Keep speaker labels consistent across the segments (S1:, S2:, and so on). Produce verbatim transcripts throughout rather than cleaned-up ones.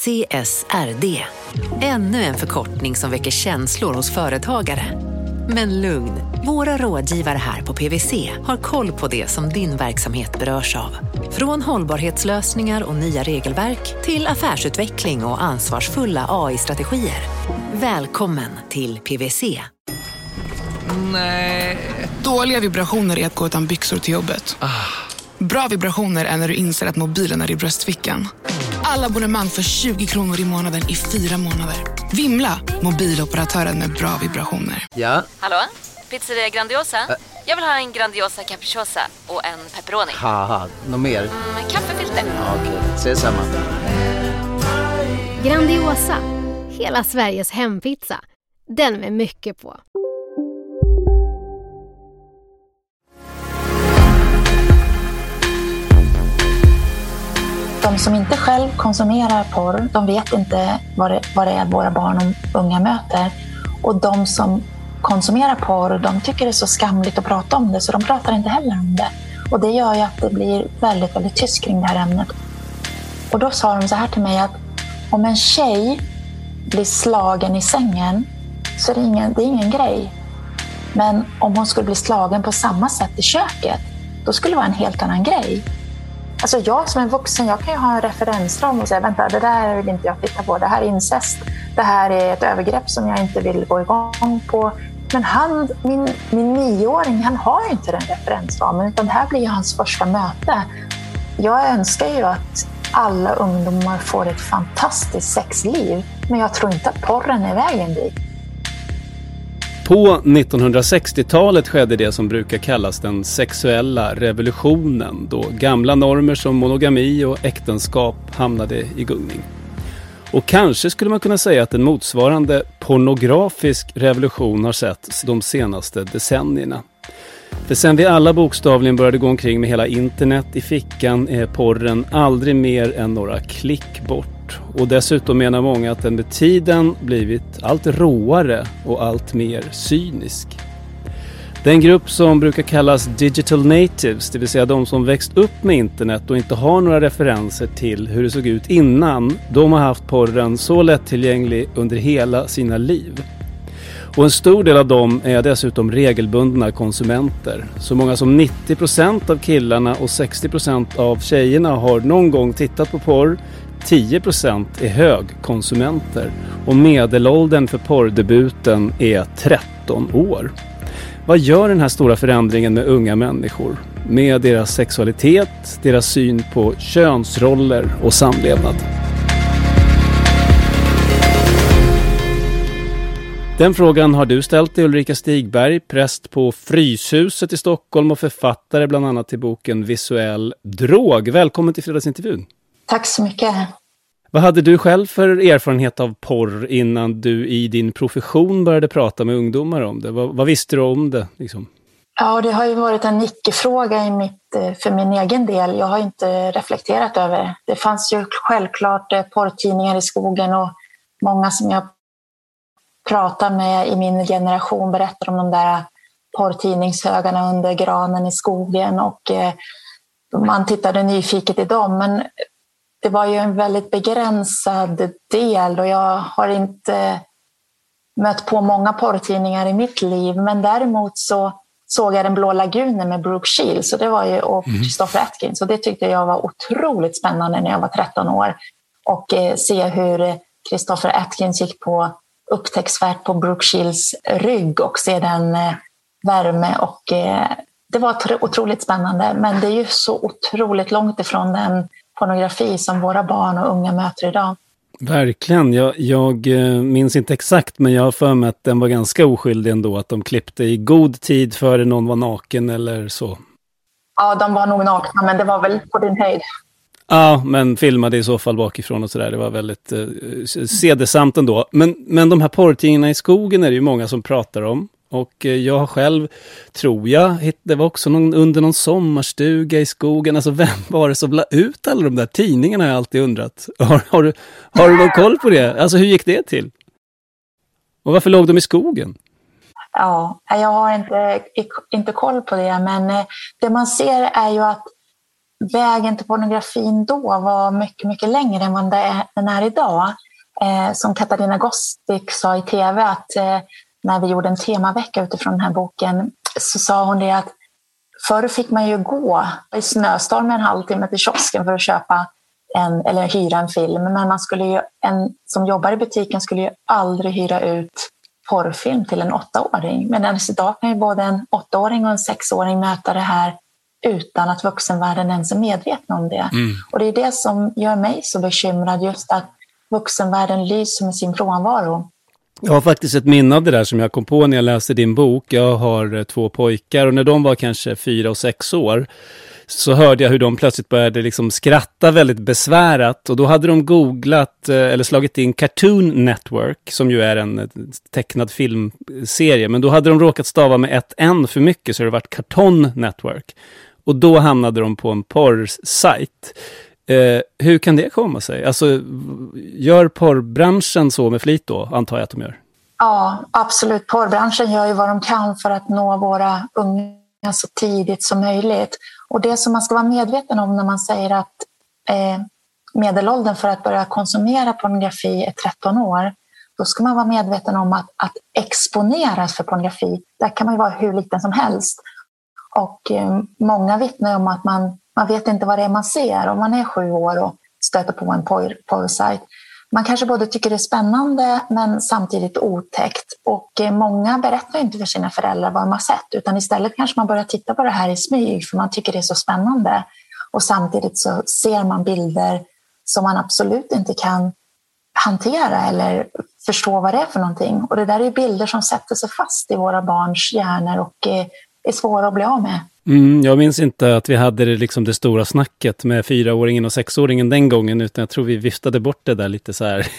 S1: C S R D. Ännu en förkortning som väcker känslor hos företagare. Men lugn, våra rådgivare här på P W C har koll på det som din verksamhet berörs av. Från hållbarhetslösningar och nya regelverk till affärsutveckling och ansvarsfulla A I-strategier. Välkommen till P W C.
S2: Nej. Dåliga vibrationer är att gå utan byxor till jobbet. Ah. Bra vibrationer är när du inser att mobilen är i bröstfickan. Alla abonnemang för tjugo kronor i månaden i fyra månader. Vimla, mobiloperatören med bra vibrationer.
S3: Ja?
S4: Hallå? Pizzeria Grandiosa? Ä- Jag vill ha en Grandiosa capriciosa och en pepperoni.
S3: Haha, något mer?
S4: Mm, kaffefilter.
S3: Ja, okej, okay. Ses samma.
S5: Grandiosa, hela Sveriges hempizza. Den med mycket på.
S6: De som inte själv konsumerar porr, de vet inte vad det, vad det är våra barn och unga möter. Och de som konsumerar porr, de tycker det är så skamligt att prata om det, så de pratar inte heller om det. Och det gör ju att det blir väldigt, väldigt tyst kring det här ämnet. Och då sa de så här till mig att om en tjej blir slagen i sängen så är det ingen, det är ingen grej. Men om hon skulle bli slagen på samma sätt i köket, då skulle det vara en helt annan grej. Alltså jag som en vuxen, jag kan ju ha en referensram och säga vänta, det där vill inte jag titta på. Det här är incest. Det här är ett övergrepp som jag inte vill gå igång på. Men han, min, min nioåring, han har ju inte den referensramen, utan det här blir ju hans första möte. Jag önskar ju att alla ungdomar får ett fantastiskt sexliv, men jag tror inte att porren är vägen dit.
S7: På nittonhundrasextiotalet skedde det som brukar kallas den sexuella revolutionen, då gamla normer som monogami och äktenskap hamnade i gungning. Och kanske skulle man kunna säga att en motsvarande pornografisk revolution har setts de senaste decennierna. För sen vi alla bokstavligen började gå omkring med hela internet i fickan är porren aldrig mer än några klick bort. Och dessutom menar många att den med tiden blivit allt råare och allt mer cynisk. Den grupp som brukar kallas digital natives, det vill säga de som växt upp med internet och inte har några referenser till hur det såg ut innan, de har haft porren så lättillgänglig under hela sina liv. Och en stor del av dem är dessutom regelbundna konsumenter. Så många som nittio procent av killarna och sextio procent av tjejerna har någon gång tittat på porr. tio procent är högkonsumenter och medelåldern för porrdebuten är tretton år. Vad gör den här stora förändringen med unga människor? Med deras sexualitet, deras syn på könsroller och samlevnad? Den frågan har du ställt till Ulrika Stigberg, präst på Fryshuset i Stockholm och författare bland annat till boken Visuell drog. Välkommen till fredagsintervjun.
S6: Tack så mycket.
S7: Vad hade du själv för erfarenhet av porr innan du i din profession började prata med ungdomar om det? Vad, vad visste du om det? Liksom?
S6: Ja, det har ju varit en icke-fråga i mitt, för min egen del. Jag har inte reflekterat över det. Det fanns ju självklart porrtidningar i skogen och många som jag pratar med i min generation berättar om de där porrtidningshögarna under granen i skogen och eh, man tittade nyfiket i dem, men det var ju en väldigt begränsad del och jag har inte mött på många porrtidningar i mitt liv, men däremot så såg jag Den blå lagunen med Brooke Shields och det var ju och Christopher Atkins och det tyckte jag var otroligt spännande när jag var tretton år och eh, se hur Christopher Atkins gick på upptäcktsfärd på Brooke Shields rygg och se den eh, värme och eh, det var tro- otroligt spännande, men det är ju så otroligt långt ifrån den pornografi som våra barn och unga möter idag.
S7: Verkligen, jag, jag minns inte exakt, men jag har för mig att den var ganska oskyldig ändå, att de klippte i god tid före någon var naken eller så.
S6: Ja, de var nog nakna, men det var väl på din höjd.
S7: Ja, men filmade i så fall bakifrån och sådär. Det var väldigt eh, sedesamt ändå. Men, men de här porrtidningarna i skogen är det ju många som pratar om. Och eh, jag har själv, tror jag, det var också någon, under någon sommarstuga i skogen. Alltså vem var det som la ut alla de där tidningarna, har jag alltid undrat. Har, har, du, har du någon koll på det? Alltså hur gick det till? Och varför låg de i skogen?
S6: Ja, jag har inte, inte koll på det. Men det man ser är ju att vägen till pornografin då var mycket, mycket längre än vad den är idag. Eh, som Katarina Gostik sa i tv, att eh, när vi gjorde en temavecka utifrån den här boken, så sa hon det att förr fick man ju gå i snöstorm en halvtimme till kiosken för att köpa en, eller hyra en film. Men man skulle ju, en som jobbar i butiken skulle ju aldrig hyra ut porrfilm till en åttaåring. Men idag kan ju både en åttaåring och en sexåring möta det här utan att vuxenvärlden ens är medveten om det. Mm. Och det är det som gör mig så bekymrad, just att vuxenvärlden lyser med sin frånvaro.
S7: Jag har faktiskt ett minne av det där som jag kom på när jag läste din bok. Jag har två pojkar och när de var kanske fyra och sex år så hörde jag hur de plötsligt började liksom skratta väldigt besvärat. Och då hade de googlat eller slagit in Cartoon Network, som ju är en tecknad filmserie. Men då hade de råkat stava med ett N för mycket, så det varit Cartoon Network. Och då hamnade de på en porrsajt. Eh, hur kan det komma sig? Alltså, gör porrbranschen så med flit då, antar jag att de gör?
S6: Ja, absolut. Porrbranschen gör ju vad de kan för att nå våra unga så tidigt som möjligt. Och det som man ska vara medveten om när man säger att eh, medelåldern för att börja konsumera pornografi är tretton år, då ska man vara medveten om att, att exponeras för pornografi, där kan man ju vara hur liten som helst. Och eh, många vittnar om att man, man vet inte vad det är man ser om man är sju år och stöter på en porr, porrsajt. Man kanske både tycker det är spännande men samtidigt otäckt. Och eh, många berättar inte för sina föräldrar vad de har sett, utan istället kanske man börjar titta på det här i smyg för man tycker det är så spännande. Och samtidigt så ser man bilder som man absolut inte kan hantera eller förstå vad det är för någonting. Och det där är bilder som sätter sig fast i våra barns hjärnor och eh, är svåra att bli av med.
S7: Mm, jag minns inte att vi hade det, liksom det stora snacket med fyraåringen och sexåringen den gången, utan jag tror vi viftade bort det där lite så här.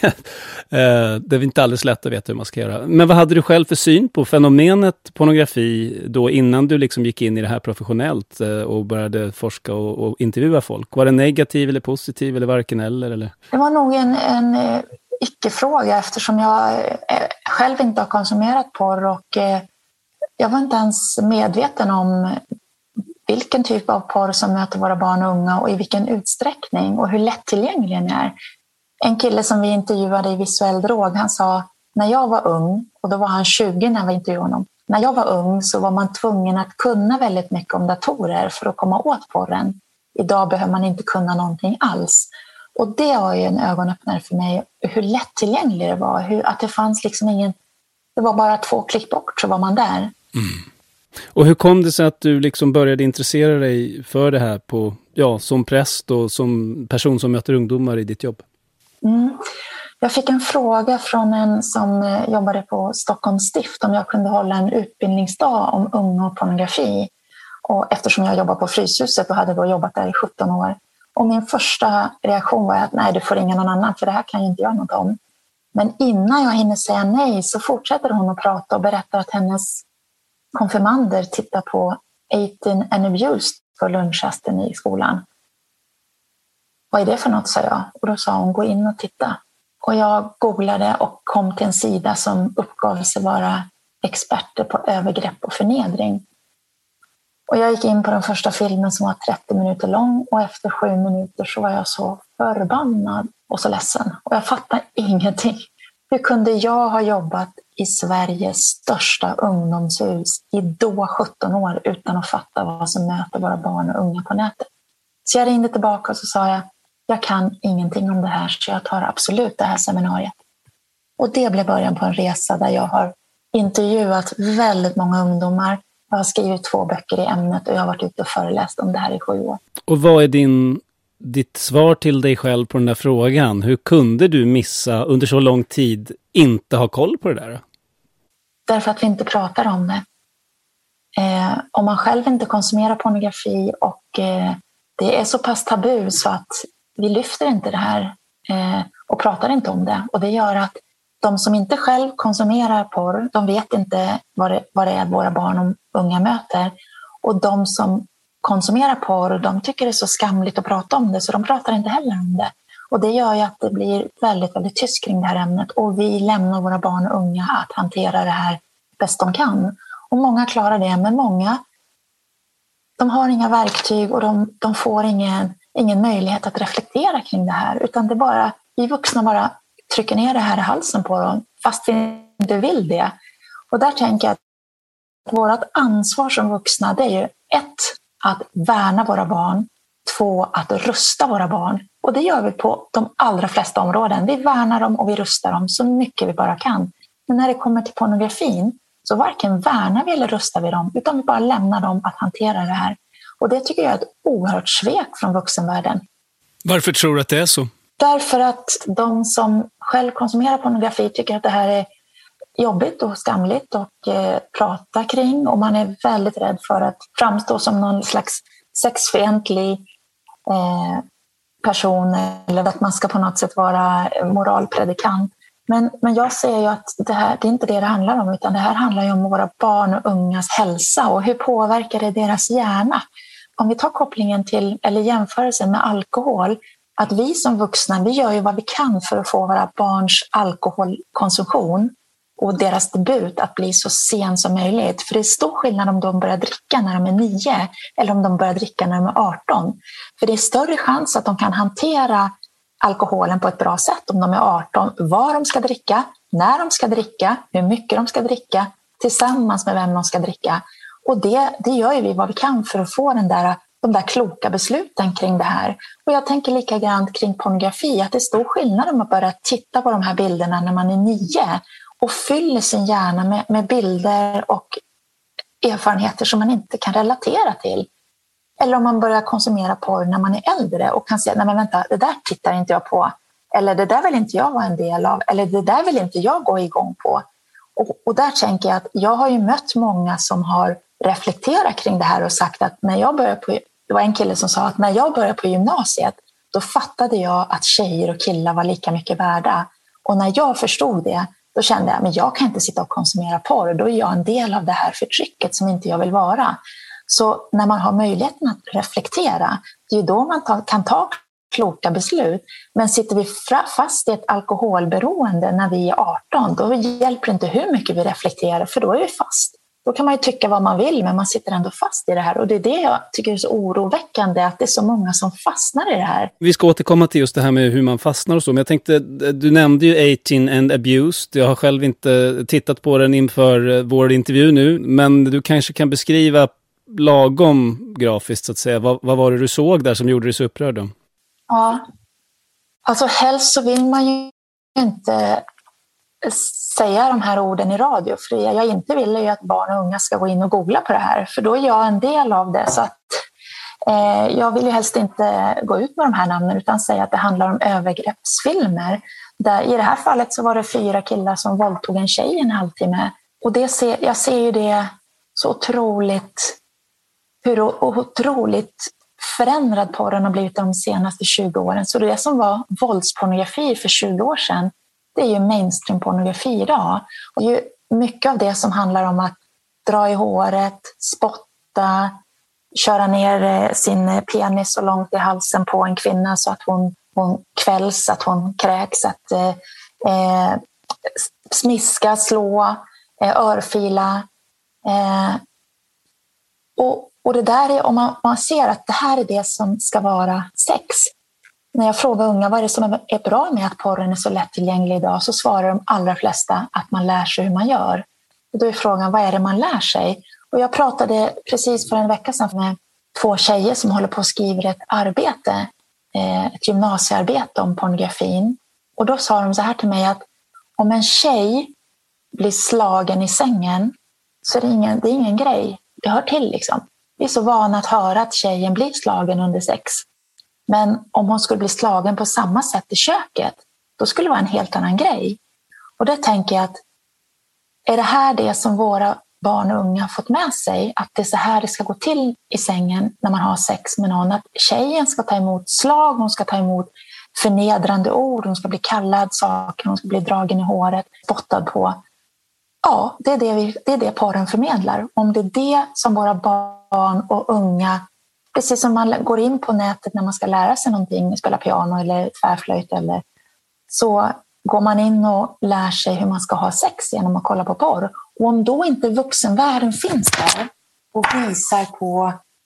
S7: Det är inte alldeles lätt att veta hur man ska göra. Men vad hade du själv för syn på fenomenet pornografi då, innan du liksom gick in i det här professionellt och började forska och, och intervjua folk? Var det negativ eller positiv eller varken eller? eller?
S6: Det var nog en, en icke-fråga, eftersom jag själv inte har konsumerat porr och jag var inte ens medveten om vilken typ av porr som möter våra barn och unga och i vilken utsträckning och hur lättillgänglig den är. En kille som vi intervjuade i Visuell Drog, han sa, när jag var ung, och då var han tjugo när vi intervjuade honom, när jag var ung så var man tvungen att kunna väldigt mycket om datorer för att komma åt porren. Idag behöver man inte kunna någonting alls. Och det var ju en ögonöppnare för mig, hur lättillgänglig det var, hur, att det fanns liksom ingen, det var bara två klick bort så var man där.
S7: Mm. Och hur kom det sig att du liksom började intressera dig för det här på, ja, som präst och som person som möter ungdomar i ditt jobb?
S6: Mm. Jag fick en fråga från en som jobbade på Stockholms stift om jag kunde hålla en utbildningsdag om unga och pornografi. Och eftersom jag jobbar på Fryshuset och hade då jobbat där i sjutton år. Och min första reaktion var att nej, du får ringa någon annan för det här kan jag inte göra något om. Men innan jag hinner säga nej så fortsätter hon att prata och berättar att hennes konfirmander tittar på eighteen and abused på lunchrasten i skolan. Vad är det för något, sa jag. Och då sa hon, gå in och titta. Och jag googlade och kom till en sida som uppgav sig vara experter på övergrepp och förnedring. Och jag gick in på den första filmen som var trettio minuter lång och efter sju minuter så var jag så förbannad och så ledsen. Och jag fattar ingenting. Hur kunde jag ha jobbat i Sveriges största ungdomshus i då sjutton år utan att fatta vad som möter våra barn och unga på nätet? Så jag ringde tillbaka och så sa jag, jag kan ingenting om det här så jag tar absolut det här seminariet. Och det blev början på en resa där jag har intervjuat väldigt många ungdomar. Jag har skrivit två böcker i ämnet och jag har varit ute och föreläst om det här i sju år.
S7: Och vad är din, ditt svar till dig själv på den där frågan? Hur kunde du missa under så lång tid inte ha koll på det där?
S6: Därför att vi inte pratar om det. Eh, om man själv inte konsumerar pornografi och eh, det är så pass tabu så att vi lyfter inte det här eh, och pratar inte om det. Och det gör att de som inte själv konsumerar porr, de vet inte vad det, vad det är våra barn och unga möter. Och de som konsumerar porr, de tycker det är så skamligt att prata om det så de pratar inte heller om det. Och det gör ju att det blir väldigt, väldigt tyst kring det här ämnet och vi lämnar våra barn och unga att hantera det här bäst de kan. Och många klarar det, men många de har inga verktyg och de, de får ingen, ingen möjlighet att reflektera kring det här. Utan det bara, vi vuxna bara trycker ner det här i halsen på dem fast vi inte vill det. Och där tänker jag att vårt ansvar som vuxna, det är ju ett, att värna våra barn. Två, att rusta våra barn. Och det gör vi på de allra flesta områden. Vi värnar dem och vi rustar dem så mycket vi bara kan. Men när det kommer till pornografin så varken värnar vi eller rustar vi dem, utan vi bara lämnar dem att hantera det här. Och det tycker jag är ett oerhört svek från vuxenvärlden.
S7: Varför tror du att det är så?
S6: Därför att de som själv konsumerar pornografi tycker att det här är jobbigt och skamligt och eh, prata kring. Och man är väldigt rädd för att framstå som någon slags sexfientlig eh, person, eller att man ska på något sätt vara moralpredikant. Men, men jag ser ju att det här, det är inte det det handlar om, utan det här handlar ju om våra barn och ungas hälsa och hur påverkar det deras hjärna. Om vi tar kopplingen till, eller jämförelsen med alkohol, att vi som vuxna, vi gör ju vad vi kan för att få våra barns alkoholkonsumtion och deras debut att bli så sen som möjligt. För det är stor skillnad om de börjar dricka när de är nio eller om de börjar dricka när de är arton. För det är större chans att de kan hantera alkoholen på ett bra sätt om de är arton. Vad de ska dricka, när de ska dricka, hur mycket de ska dricka, tillsammans med vem de ska dricka. Och det, det gör ju vi vad vi kan för att få den där, de där kloka besluten kring det här. Och jag tänker lika grann kring pornografi, att det är stor skillnad om man börjar titta på de här bilderna när man är nio och fyller sin hjärna med, med bilder och erfarenheter som man inte kan relatera till. Eller om man börjar konsumera porr när man är äldre och kan säga, nej men vänta, det där tittar inte jag på. Eller det där vill inte jag vara en del av. Eller det där vill inte jag gå igång på. Och, och där tänker jag att jag har ju mött många som har reflekterat kring det här och sagt att när jag började på, det var en kille som sa att när jag började på gymnasiet, då fattade jag att tjejer och killar var lika mycket värda. Och när jag förstod det, då kände jag, men jag kan inte sitta och konsumera porr. Då är jag en del av det här förtrycket som inte jag vill vara. Så när man har möjligheten att reflektera, det är ju då man ta, kan ta kloka beslut. Men sitter vi fast i ett alkoholberoende när vi är arton, då hjälper det inte hur mycket vi reflekterar, för då är vi fast. Då kan man ju tycka vad man vill, men man sitter ändå fast i det här. Och det är det jag tycker är så oroväckande, att det är så många som fastnar i det här. Vi ska återkomma till just det här med hur man fastnar och så. Men jag tänkte, du nämnde ju arton and Abused. Jag har själv inte tittat på den inför vår intervju nu. Men du kanske kan beskriva lagom grafiskt så att säga. Vad, vad var det du såg där som gjorde dig så upprörd då? Ja, alltså helst så vill man ju inte säga de här orden i radio. För det jag inte vill är ju att barn och unga ska gå in och googla på det här. För då är jag en del av det. Så att, eh, jag vill ju helst inte gå ut med de här namnen utan säga att det handlar om övergreppsfilmer. Där, i det här fallet så var det fyra killar som våldtog en tjej en halvtimme. Och det ser, jag ser ju det så otroligt, hur otroligt förändrad porren har blivit de senaste tjugo åren. Så det som var våldspornografi för tjugo år sedan, det är ju mainstream-pornografi idag. Och ju mycket av det som handlar om att dra i håret, spotta, köra ner sin penis så långt i halsen på en kvinna så att hon, hon kvälls, att hon kräks, att eh, smiska, slå, eh, örfila. Eh, och, och det där är, om man, man ser att det här är det som ska vara sex. När jag frågar unga vad är det som är bra med att porren är så lättillgänglig idag, så svarar de allra flesta att man lär sig hur man gör. Och då är frågan, vad är det man lär sig? Och jag pratade precis för en vecka sedan med två tjejer som håller på att skriva ett arbete, ett gymnasiearbete om pornografin. Och då sa de så här till mig att om en tjej blir slagen i sängen så är det ingen, det är ingen grej. Det hör till liksom. Vi är så vana att höra att tjejen blir slagen under sex. Men om hon skulle bli slagen på samma sätt i köket, då skulle det vara en helt annan grej. Och då tänker jag att är det här det som våra barn och unga har fått med sig? Att det är så här det ska gå till i sängen när man har sex med någon. Att tjejen ska ta emot slag, hon ska ta emot förnedrande ord, hon ska bli kallad saker, hon ska bli dragen i håret, spottad på. Ja, det är det, vi, det är det porren förmedlar. Om det är det som våra barn och unga, precis som man går in på nätet när man ska lära sig någonting, spela piano eller tvärflöjt, eller, så går man in och lär sig hur man ska ha sex genom att kolla på porr. Och om då inte vuxenvärlden finns där och visar på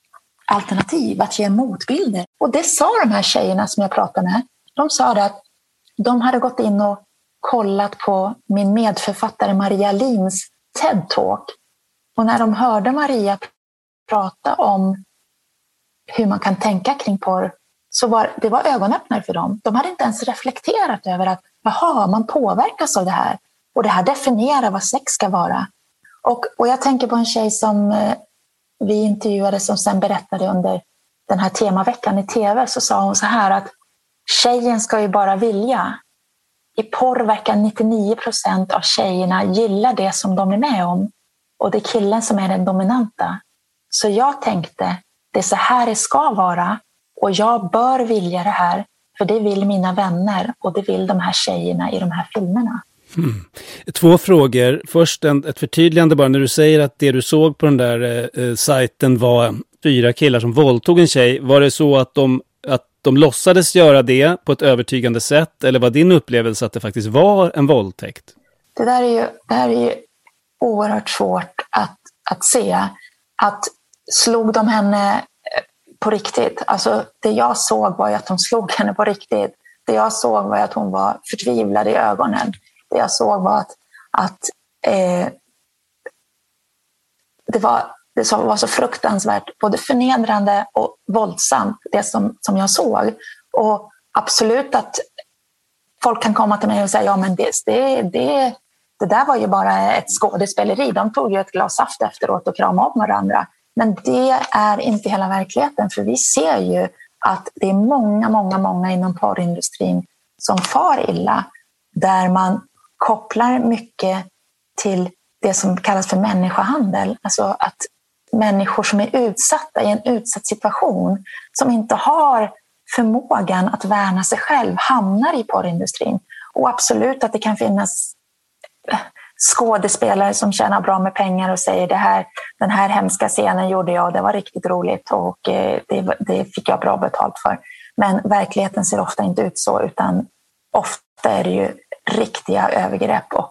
S6: alternativ, att ge motbilder. Och det sa de här tjejerna som jag pratade med. De sa det att de hade gått in och kollat på min medförfattare Maria Lins TED-talk. Och när de hörde Maria prata om hur man kan tänka kring porr, så var det var ögonöppnare för dem. De hade inte ens reflekterat över att jaha, man påverkas av det här. Och det här definierar vad sex ska vara. Och, och jag tänker på en tjej som eh, vi intervjuade som sen berättade under den här temaveckan i tv. Så sa hon så här att tjejen ska ju bara vilja. I porr verkar nittionio procent av tjejerna gilla det som de är med om. Och det är killen som är den dominanta. Så jag tänkte, det är så här det ska vara. Och jag bör vilja det här. För det vill mina vänner. Och det vill de här tjejerna i de här filmerna.
S7: Mm. Två frågor. Först en, ett förtydligande bara. När du säger att det du såg på den där eh, sajten var fyra killar som våldtog en tjej. Var det så att de, att de låtsades göra det på ett övertygande sätt? Eller var din upplevelse att det faktiskt var en våldtäkt?
S6: Det där är ju, det här är ju oerhört svårt att, att se. Att slog de henne på riktigt? Alltså det jag såg var ju att de slog henne på riktigt. Det jag såg var att hon var förtvivlad i ögonen. Det jag såg var att, att eh, det, var, det var så fruktansvärt, både förnedrande och våldsamt, det som, som jag såg. Och absolut att folk kan komma till mig och säga ja men det, det, det, det där var ju bara ett skådespeleri. De tog ju ett glas saft efteråt och kramade om varandra. Men det är inte hela verkligheten, för vi ser ju att det är många, många, många inom porrindustrin som far illa, där man kopplar mycket till det som kallas för människohandel. Alltså att människor som är utsatta i en utsatt situation, som inte har förmågan att värna sig själv, hamnar i porrindustrin. Och absolut att det kan finnas skådespelare som tjänar bra med pengar och säger det här, den här hemska scenen gjorde jag, det var riktigt roligt och det, det fick jag bra betalt för. Men verkligheten ser ofta inte ut så, utan ofta är det ju riktiga övergrepp och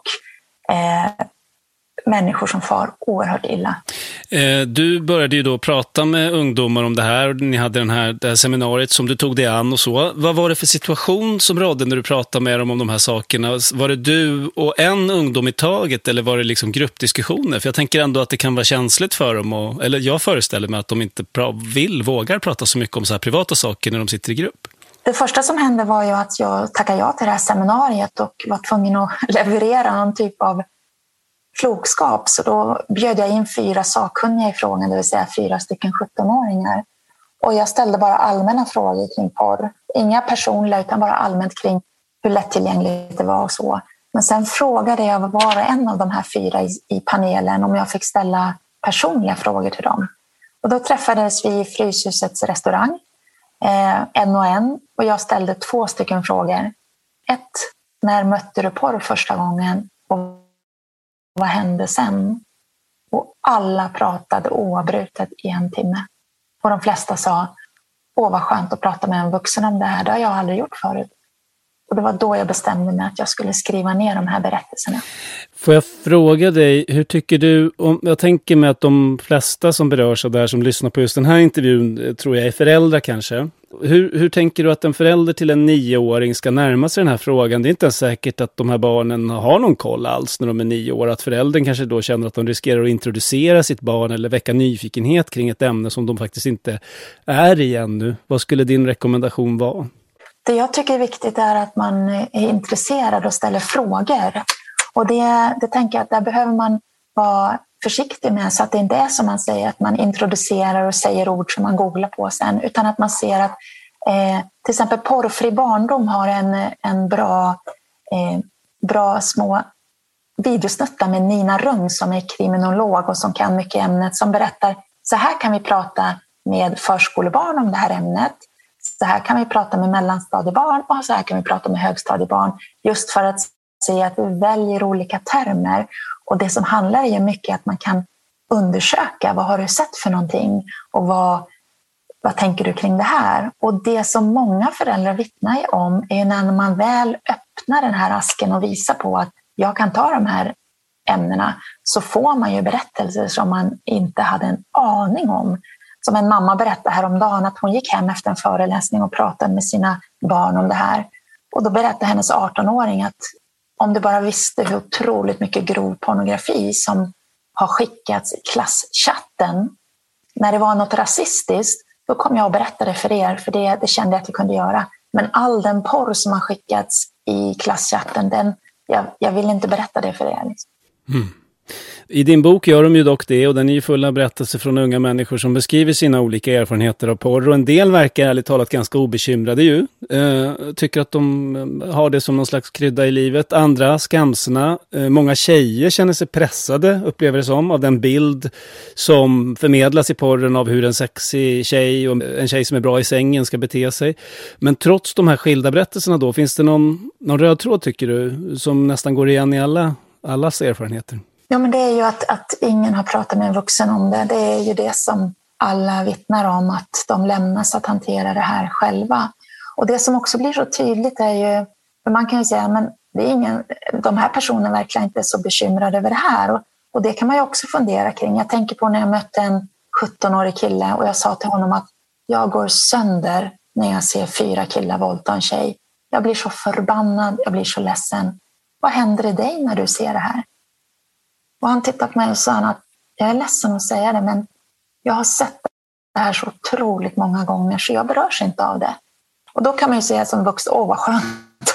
S6: eh, människor som far oerhört illa.
S7: Eh, du började ju då prata med ungdomar om det här. Ni hade den här, det här seminariet som du tog dig an och så. Vad var det för situation som rådde när du pratade med dem om de här sakerna? Var det du och en ungdom i taget eller var det liksom gruppdiskussioner? För jag tänker ändå att det kan vara känsligt för dem. Och, eller jag föreställer mig att de inte pra- vill, vågar prata så mycket om så här privata saker när de sitter i grupp.
S6: Det första som hände var ju att jag tackade ja till det här seminariet och var tvungen att leverera någon typ av klokskap. Så då bjöd jag in fyra sakkunniga i frågan, det vill säga fyra stycken sjuttonåringar. Och jag ställde bara allmänna frågor kring porr. Inga personliga, utan bara allmänt kring hur lättillgängligt det var och så. Men sen frågade jag var och en av de här fyra i, i panelen om jag fick ställa personliga frågor till dem. Och då träffades vi i Fryshusets restaurang, eh, en och en. Och jag ställde två stycken frågor. Ett, när mötte du porr första gången? Och vad hände sen? Och alla pratade oavbrutet i en timme. Och de flesta sa, åh vad skönt att prata med en vuxen om det här. Det har jag aldrig gjort förut. Och det var då jag bestämde mig att jag skulle skriva ner de här berättelserna.
S7: Får jag fråga dig, hur tycker du, om, jag tänker mig att de flesta som berörs av det här som lyssnar på just den här intervjun tror jag är föräldrar kanske. Hur, hur tänker du att en förälder till en nioåring ska närma sig den här frågan? Det är inte ens säkert att de här barnen har någon koll alls när de är nio år. Att föräldern kanske då känner att de riskerar att introducera sitt barn eller väcka nyfikenhet kring ett ämne som de faktiskt inte är i ännu. Vad skulle din rekommendation vara?
S6: Det jag tycker är viktigt är att man är intresserad och ställer frågor. Och det, det tänker jag att där behöver man vara försiktig med, så att det inte är som man säger att man introducerar och säger ord som man googlar på sen, utan att man ser att eh, till exempel Porrfri barndom har en, en bra, eh, bra små videosnuttar med Nina Rung som är kriminolog och som kan mycket ämnet, som berättar så här kan vi prata med förskolebarn om det här ämnet, så här kan vi prata med mellanstadiebarn och så här kan vi prata med högstadiebarn, just för att se att vi väljer olika termer. Och det som handlar är ju mycket att man kan undersöka, vad har du sett för någonting och vad, vad tänker du kring det här? Och det som många föräldrar vittnar om är när man väl öppnar den här asken och visar på att jag kan ta de här ämnena, så får man ju berättelser som man inte hade en aning om. som en mamma berättade häromdagen att hon gick hem efter en föreläsning och pratade med sina barn om det här. Och då berättade hennes arton-åring att om du bara visste hur otroligt mycket grov pornografi som har skickats i klasschatten. När det var något rasistiskt, då kom jag och berättade för er, för det, det kände jag att vi kunde göra. Men all den porr som har skickats i klasschatten, den, jag, jag vill inte berätta det för er. Liksom.
S7: Mm. I din bok gör de ju dock det, och den är ju full av berättelser från unga människor som beskriver sina olika erfarenheter av porr, och en del verkar ärligt talat ganska obekymrade ju. Eh, tycker att de har det som någon slags krydda i livet. Andra skamsna. Eh, många tjejer känner sig pressade, upplever det som, av den bild som förmedlas i porren av hur en sexig tjej och en tjej som är bra i sängen ska bete sig. Men trots de här skilda berättelserna då, finns det någon, någon röd tråd tycker du, som nästan går igen i alla, allas erfarenheter?
S6: Ja, men det är ju att, att ingen har pratat med en vuxen om det. Det är ju det som alla vittnar om, att de lämnas att hantera det här själva. Och det som också blir så tydligt är ju, för man kan ju säga, men det är ingen, de här personerna verkligen inte är så bekymrade över det här. Och, och det kan man ju också fundera kring. Jag tänker på när jag mötte en sjutton-årig kille och jag sa till honom att jag går sönder när jag ser fyra killar våldta en tjej. Jag blir så förbannad, jag blir så ledsen. Vad händer i dig när du ser det här? Och han tittade på mig och sa att jag är ledsen att säga det, men jag har sett det här så otroligt många gånger så jag berörs inte av det. Och då kan man ju säga som vuxen, åh vad skönt,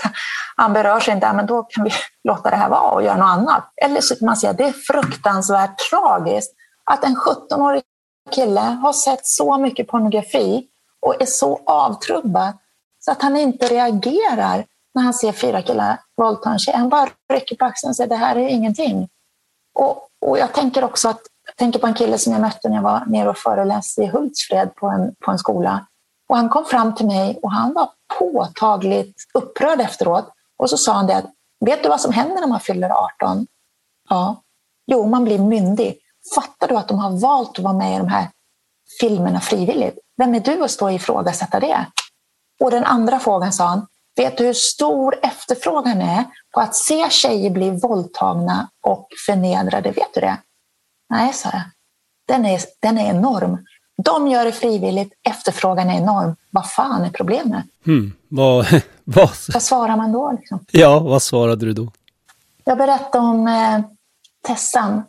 S6: han berörs inte, men då kan vi låta det här vara och göra något annat. Eller så kan man säga att det är fruktansvärt tragiskt att en sjutton-årig kille har sett så mycket pornografi och är så avtrubbad så att han inte reagerar när han ser fyra killar våldta en tjej. Han bara rycker på axeln och säger det här är ingenting. Och, och jag tänker också att jag tänker på en kille som jag mötte när jag var nere och föreläste i Hultsfred på en, på en skola. Och han kom fram till mig och han var påtagligt upprörd efteråt. Och så sa han det att, vet du vad som händer när man fyller arton? Ja, jo man blir myndig. Fattar du att de har valt att vara med i de här filmerna frivilligt? Vem är du att stå och ifrågasätta det? Och den andra frågan sa han, vet du hur stor efterfrågan är på att se tjejer bli våldtagna och förnedrade? Vet du det? Nej, sa jag. Den är, den är enorm. De gör det frivilligt, efterfrågan är enorm. Vad fan är problemet?
S7: Hmm, vad, vad...
S6: vad svarar man då? Liksom?
S7: Ja, vad svarade du då?
S6: Jag berättade om eh, Tessan.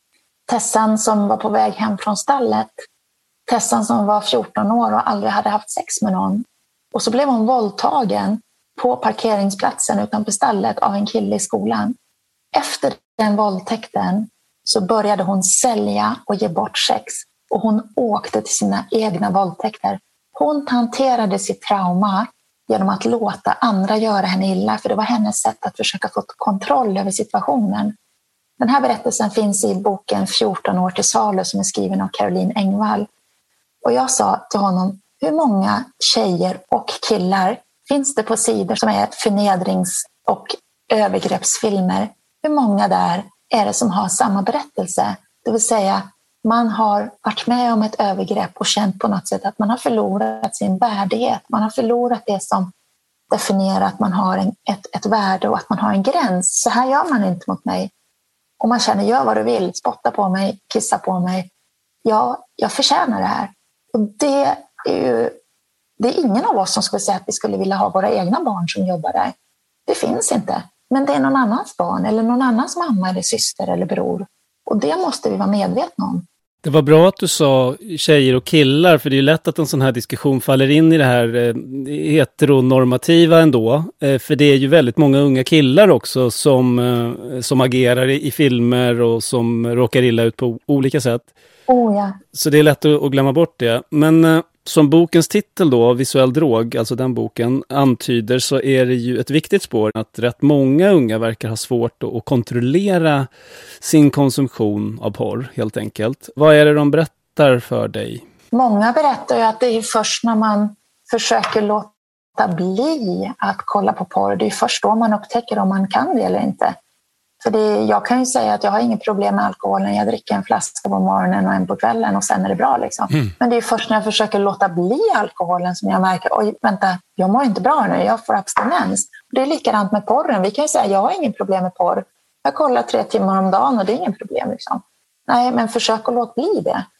S6: Tessan som var på väg hem från stallet. Tessan som var fjorton år och aldrig hade haft sex med någon. Och så blev hon våldtagen på parkeringsplatsen utanför stallet av en kille i skolan. Efter den våldtäkten så började hon sälja och ge bort sex. Och hon åkte till sina egna våldtäkter. Hon hanterade sitt trauma genom att låta andra göra henne illa. För det var hennes sätt att försöka få kontroll över situationen. Den här berättelsen finns i boken fjorton år till salu som är skriven av Caroline Engvall. Och jag sa till honom, hur många tjejer och killar finns det på sidor som är förnedrings- och övergreppsfilmer? Hur många där är det som har samma berättelse? Det vill säga, man har varit med om ett övergrepp och känt på något sätt att man har förlorat sin värdighet. Man har förlorat det som definierar att man har en, ett, ett värde och att man har en gräns. Så här gör man inte mot mig. Och man känner, gör vad du vill, spotta på mig, kissa på mig. Ja, jag förtjänar det här. Och det är ju, det är ingen av oss som skulle säga att vi skulle vilja ha våra egna barn som jobbar där. Det finns inte. Men det är någon annans barn eller någon annans mamma eller syster eller bror. Och det måste vi vara medvetna om.
S7: Det var bra att du sa tjejer och killar, för det är ju lätt att en sån här diskussion faller in i det här eh, heteronormativa ändå. Eh, för det är ju väldigt många unga killar också som, eh, som agerar i, i filmer och som råkar illa ut på olika sätt.
S6: Oh, ja.
S7: Så det är lätt att, att glömma bort det. Men eh, som bokens titel då, Visuell drog, alltså den boken, antyder, så är det ju ett viktigt spår att rätt många unga verkar ha svårt att, att kontrollera sin konsumtion av porr, helt enkelt. Vad är det de berättar för dig?
S6: Många berättar ju att det är först när man försöker låta bli att kolla på porr, det är först då man upptäcker om man kan det eller inte. För det, jag kan ju säga att jag har inget problem med alkoholen. Jag dricker en flaska på morgonen och en på kvällen och sen är det bra. Liksom. Mm. Men det är först när jag försöker låta bli alkoholen som jag märker, oj vänta, jag mår inte bra nu, jag får abstinens. Det är likadant med porren. Vi kan ju säga, jag har inget problem med porr. Jag kollar tre timmar om dagen och det är inget problem. Liksom. Nej, men försök att låta bli det.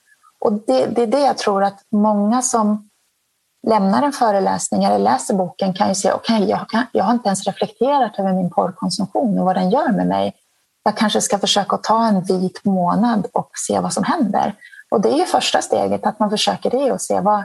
S6: Och det, det är det jag tror att många som lämnar en föreläsning eller läser boken kan ju se, okej, okay, jag, kan, jag har inte ens reflekterat över min porrkonsumtion och vad den gör med mig. Jag kanske ska försöka ta en vit månad och se vad som händer. Och det är ju första steget, att man försöker det och se vad,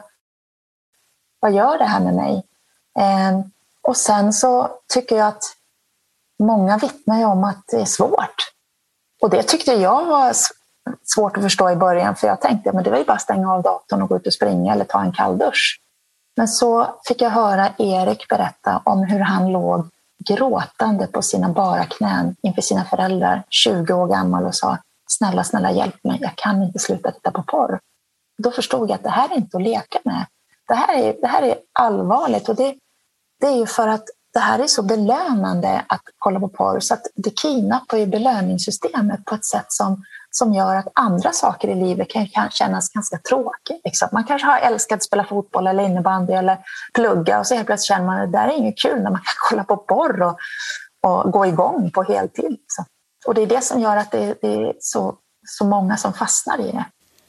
S6: vad gör det här med mig. Eh, och sen så tycker jag att många vittnar ju om att det är svårt. Och det tyckte jag var svårt att förstå i början, för jag tänkte men det var ju bara att stänga av datorn och gå ut och springa eller ta en kall dusch. Men så fick jag höra Erik berätta om hur han låg gråtande på sina bara knän inför sina föräldrar, tjugo år gammal, och sa snälla, snälla hjälp mig, jag kan inte sluta titta på porr. Då förstod jag att det här är inte att leka med. Det här är, det här är allvarligt, och det, det är ju för att det här är så belönande att kolla på porr, så att det kidnappar ju belöningssystemet på ett sätt som, som gör att andra saker i livet kan, kan kännas ganska tråkigt. Liksom. Man kanske har älskat att spela fotboll eller innebandy eller plugga, och så helt plötsligt känner man att det där är inget kul när man kan kolla på porr och, och gå igång på heltid. Liksom. Och det är det som gör att det, det är så, så många som fastnar i det.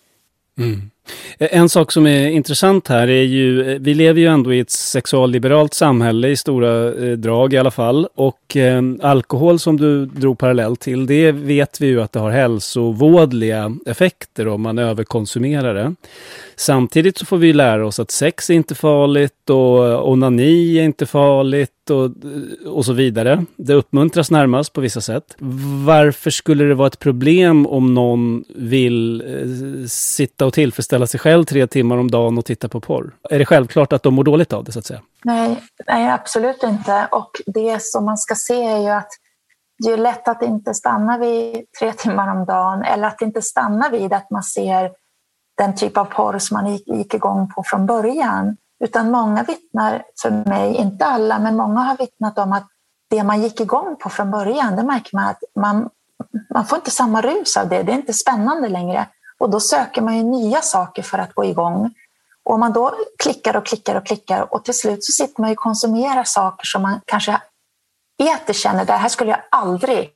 S7: Mm. En sak som är intressant här är ju, vi lever ju ändå i ett sexualliberalt samhälle i stora eh, drag i alla fall, och eh, alkohol som du drog parallell till, det vet vi ju att det har hälsovådliga effekter om man överkonsumerar det. Samtidigt så får vi lära oss att sex är inte farligt och onani är inte farligt och, och så vidare. Det uppmuntras närmast på vissa sätt. Varför skulle det vara ett problem om någon vill eh, sitta och tillfredsställa sig själv tre timmar om dagen och titta på porr? Är det självklart att de mår dåligt av det, så att säga?
S6: Nej, nej, absolut inte. Och det som man ska se är ju att det är lätt att inte stanna vid tre timmar om dagen, eller att inte stanna vid att man ser den typ av porr som man gick, gick igång på från början. Utan många vittnar för mig, inte alla, men många har vittnat om att det man gick igång på från början, det märker man att man, man får inte samma rus av det. Det är inte spännande längre. Och då söker man ju nya saker för att gå igång. Och om man då klickar och klickar och klickar, och till slut så sitter man ju och konsumerar saker som man kanske etiskt känner, det här skulle jag aldrig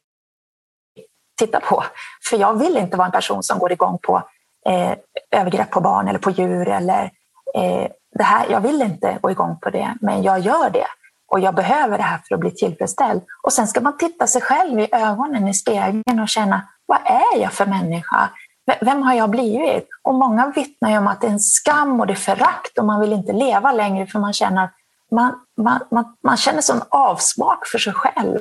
S6: titta på. För jag vill inte vara en person som går igång på eh, övergrepp på barn eller på djur. Eller, eh, det här, jag vill inte gå igång på det, men jag gör det. Och jag behöver det här för att bli tillfredsställd. Och sen ska man titta sig själv i ögonen i spegeln och känna, vad är jag för människa? Vem har jag blivit? Och många vittnar ju om att det är en skam och det är förakt, och man vill inte leva längre för man känner, man, man, man, man känner sån avsmak för sig själv.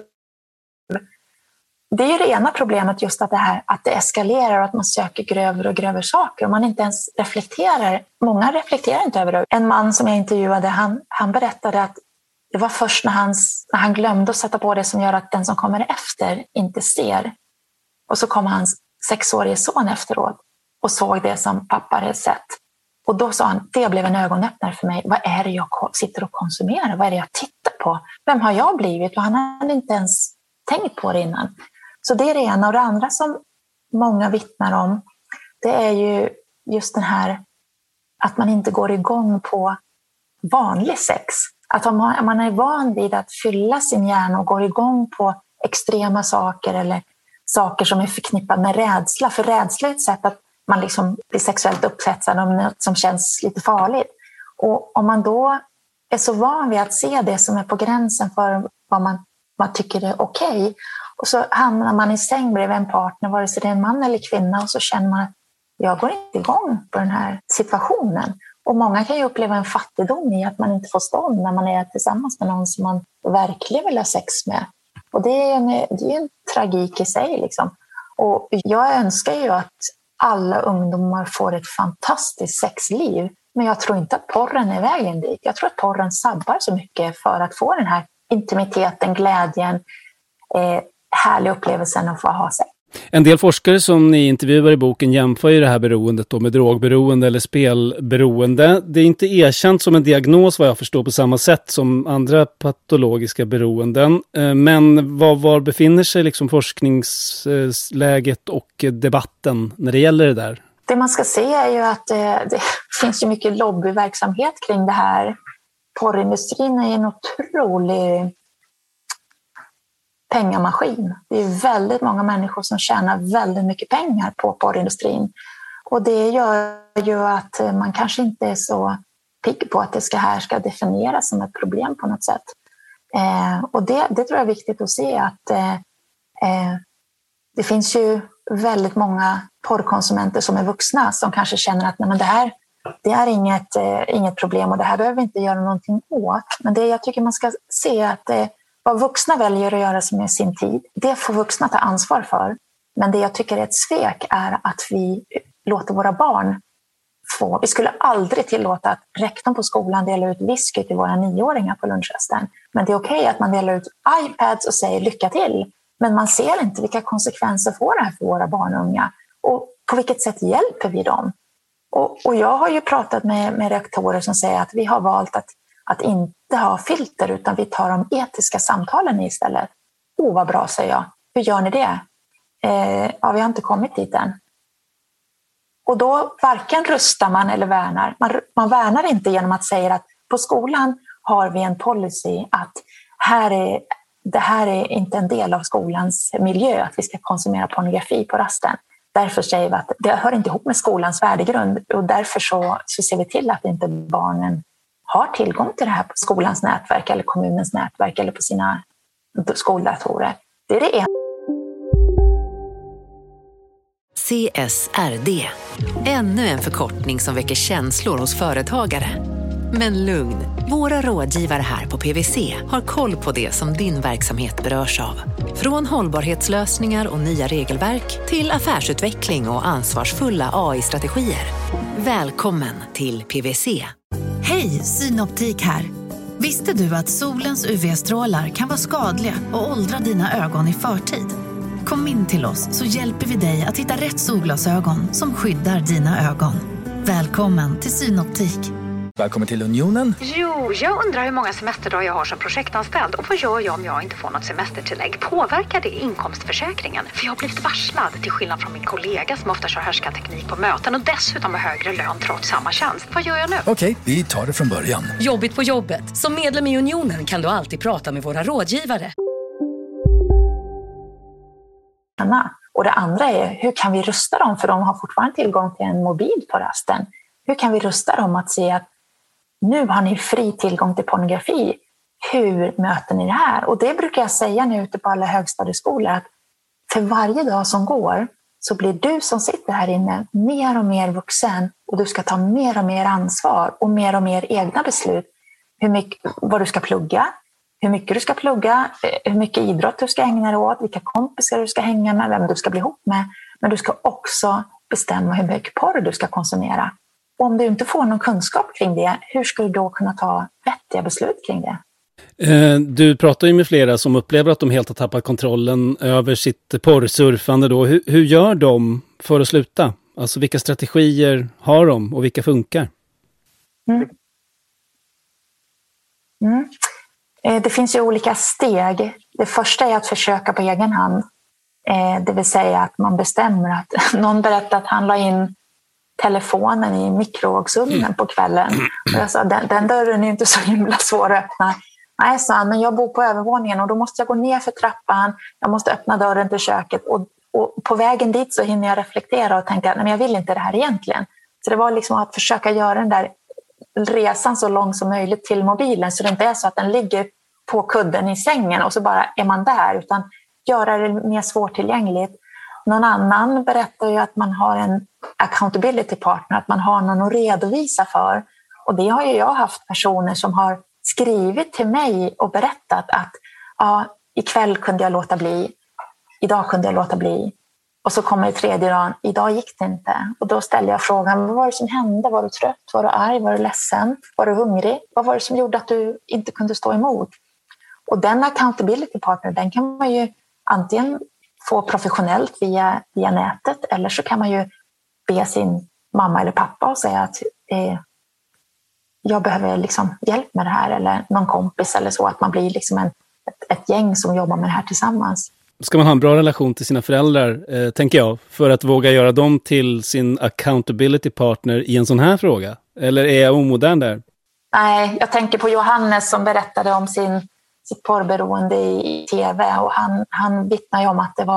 S6: Det är ju det ena problemet, just att det här att det eskalerar och att man söker grövre och grövre saker och man inte ens reflekterar. Många reflekterar inte över det. En man som jag intervjuade, han, han berättade att det var först när han, när han glömde att sätta på det som gör att den som kommer efter inte ser. Och så kom hans sexårige son efteråt och såg det som pappa hade sett. Och då sa han, det blev en ögonöppnare för mig. Vad är det jag sitter och konsumerar? Vad är det jag tittar på? Vem har jag blivit? Och han hade inte ens tänkt på det innan. Så det är det ena. Och det andra som många vittnar om, det är ju just den här att man inte går igång på vanlig sex. Att om man är van vid att fylla sin hjärna och går igång på extrema saker eller saker som är förknippade med rädsla. För rädsla är ett sätt att man liksom blir sexuellt upphetsad om något som känns lite farligt. Och om man då är så van vid att se det som är på gränsen för vad man, man tycker är okej. Okay, och så hamnar man i säng bredvid en partner, vare sig det är en man eller kvinna, och så känner man att jag går inte igång på den här situationen. Och många kan ju uppleva en fattigdom i att man inte får stånd när man är tillsammans med någon som man verkligen vill ha sex med. Och det är en, det är en tragik i sig. Liksom. Och jag önskar ju att alla ungdomar får ett fantastiskt sexliv. Men jag tror inte att porren är vägen dit. Jag tror att porren sabbar så mycket för att få den här intimiteten, glädjen, eh, härliga upplevelsen att få ha sex.
S7: En del forskare som ni intervjuar i boken jämför ju det här beroendet då med drogberoende eller spelberoende. Det är inte erkänt som en diagnos vad jag förstår på samma sätt som andra patologiska beroenden. Men var, var befinner sig liksom forskningsläget och debatten när det gäller det där?
S6: Det man ska se är ju att det, det finns ju mycket lobbyverksamhet kring det här. Porrindustrin är en otrolig pengamaskin. Det är väldigt många människor som tjänar väldigt mycket pengar på porrindustrin. Och det gör ju att man kanske inte är så pigg på att det ska här ska definieras som ett problem på något sätt. Eh, och det, det tror jag är viktigt att se att eh, eh, det finns ju väldigt många porrkonsumenter som är vuxna som kanske känner att nej, men det här det är inget, eh, inget problem och det här behöver vi inte göra någonting åt. Men det jag tycker man ska se att eh, vad vuxna väljer att göra med sin tid, det får vuxna ta ansvar för. Men det jag tycker är ett svek är att vi låter våra barn få. Vi skulle aldrig tillåta att rektorn på skolan delar ut whisky till våra nioåringar på lunchrasten. Men det är okej att man delar ut iPads och säger lycka till. Men man ser inte vilka konsekvenser får det här för våra barn och unga. Och på vilket sätt hjälper vi dem? Och, och jag har ju pratat med, med rektorer som säger att vi har valt att, att inte ha filter utan vi tar de etiska samtalen istället. Åh, vad bra, säger jag. Hur gör ni det? Eh, ja, vi har inte kommit dit än. Och då varken rustar man eller värnar. Man, man värnar inte genom att säga att på skolan har vi en policy att här är, det här är inte en del av skolans miljö att vi ska konsumera pornografi på rasten. Därför säger vi att det hör inte ihop med skolans värdegrund och därför så, så ser vi till att inte barnen har tillgång till det här på skolans nätverk eller kommunens nätverk eller på sina skoldatorer. Det är det ena.
S1: C S R D. Ännu en förkortning som väcker känslor hos företagare. Men lugn, våra rådgivare här på P V C har koll på det som din verksamhet berörs av. Från hållbarhetslösningar och nya regelverk till affärsutveckling och ansvarsfulla A I-strategier. Välkommen till P V C.
S8: Hej, Synoptik här. Visste du att solens U V-strålar kan vara skadliga och åldra dina ögon i förtid? Kom in till oss så hjälper vi dig att hitta rätt solglasögon som skyddar dina ögon. Välkommen till Synoptik.
S9: Välkommen till Unionen.
S10: Jo, jag undrar hur många semesterdagar jag har som projektanställd och vad gör jag om jag inte får något semestertillägg? Påverkar det inkomstförsäkringen? För jag har blivit varslad, till skillnad från min kollega som ofta kör härskarteknik på möten och dessutom har högre lön trots samma tjänst. Vad gör jag nu?
S9: Okej, vi tar det från början.
S11: Jobbigt på jobbet. Som medlem i Unionen kan du alltid prata med våra rådgivare.
S6: Och det andra är, hur kan vi rusta dem? För de har fortfarande tillgång till en mobil på rasten. Hur kan vi rusta dem att se att nu har ni fri tillgång till pornografi. Hur möter ni det här? Och det brukar jag säga nu ute på alla högstadieskolor att för varje dag som går så blir du som sitter här inne mer och mer vuxen och du ska ta mer och mer ansvar och mer och mer egna beslut. Hur mycket, vad du ska plugga, hur mycket du ska plugga, hur mycket idrott du ska ägna dig åt, vilka kompisar du ska hänga med, vem du ska bli ihop med. Men du ska också bestämma hur mycket porr du ska konsumera. Och om du inte får någon kunskap kring det, hur ska du då kunna ta vettiga beslut kring det?
S7: Du pratar ju med flera som upplever att de helt har tappat kontrollen över sitt porrsurfande då. Hur, hur gör de för att sluta? Alltså vilka strategier har de och vilka funkar?
S6: Mm. Mm. Det finns ju olika steg. Det första är att försöka på egen hand. Det vill säga att man bestämmer att någon berättar att han la in telefonen i mikrovågsugnen på kvällen. Och jag sa, den, den dörren är inte så himla svår att öppna. Nej, sa han, men jag bor på övervåningen och då måste jag gå ner för trappan. Jag måste öppna dörren till köket. Och, och på vägen dit så hinner jag reflektera och tänka, nej men jag vill inte det här egentligen. Så det var liksom att försöka göra den där resan så lång som möjligt till mobilen. Så det inte är så att den ligger på kudden i sängen och så bara är man där. Utan göra det mer svårtillgängligt. Någon annan berättar ju att man har en accountability partner, att man har någon att redovisa för. Och det har ju jag haft personer som har skrivit till mig och berättat att ja, ikväll kunde jag låta bli, idag kunde jag låta bli. Och så kommer det tredje dagen, idag gick det inte. Och då ställer jag frågan, vad var det som hände? Var du trött? Var du arg? Var du ledsen? Var du hungrig? Vad var det som gjorde att du inte kunde stå emot? Och den accountability partner, den kan man ju antingen få professionellt via, via nätet eller så kan man ju be sin mamma eller pappa och säga att eh, jag behöver liksom hjälp med det här eller någon kompis eller så, att man blir liksom en, ett, ett gäng som jobbar med det här tillsammans.
S7: Ska man ha en bra relation till sina föräldrar, eh, tänker jag, för att våga göra dem till sin accountability partner i en sån här fråga? Eller är jag omodern där?
S6: Nej, jag tänker på Johannes som berättade om sin, sitt porrberoende i tv och han, han vittnar ju om att det var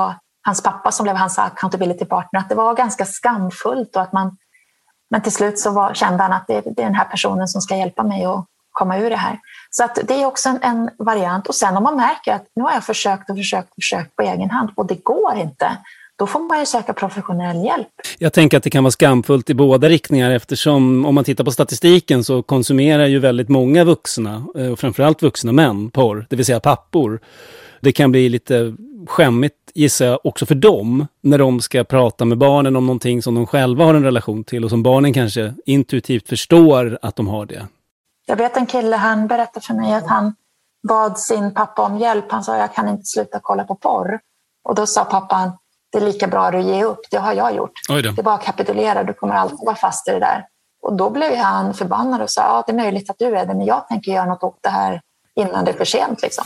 S6: hans pappa som blev hans accountability partner, att det var ganska skamfullt och att man, men till slut så var, kände han att det, det är den här personen som ska hjälpa mig att komma ur det här. Så att det är också en, en variant. Och sen om man märker att nu har jag försökt och försökt och försökt på egen hand och det går inte, då får man ju söka professionell hjälp.
S7: Jag tänker att det kan vara skamfullt i båda riktningar, eftersom om man tittar på statistiken så konsumerar ju väldigt många vuxna, och framförallt vuxna män, porr, det vill säga pappor. Det kan bli lite skämmigt, gissar jag, också för dem när de ska prata med barnen om någonting som de själva har en relation till och som barnen kanske intuitivt förstår att de har det.
S6: Jag vet en kille, han berättade för mig att han bad sin pappa om hjälp. Han sa, jag kan inte sluta kolla på porr. Och då sa pappan, det är lika bra att ge upp, det har jag gjort. Det är bara att kapitulera, du kommer alltid vara fast i det där. Och då blev han förbannad och sa, ja det är möjligt att du är det, men jag tänker göra något åt det här innan det är för sent liksom.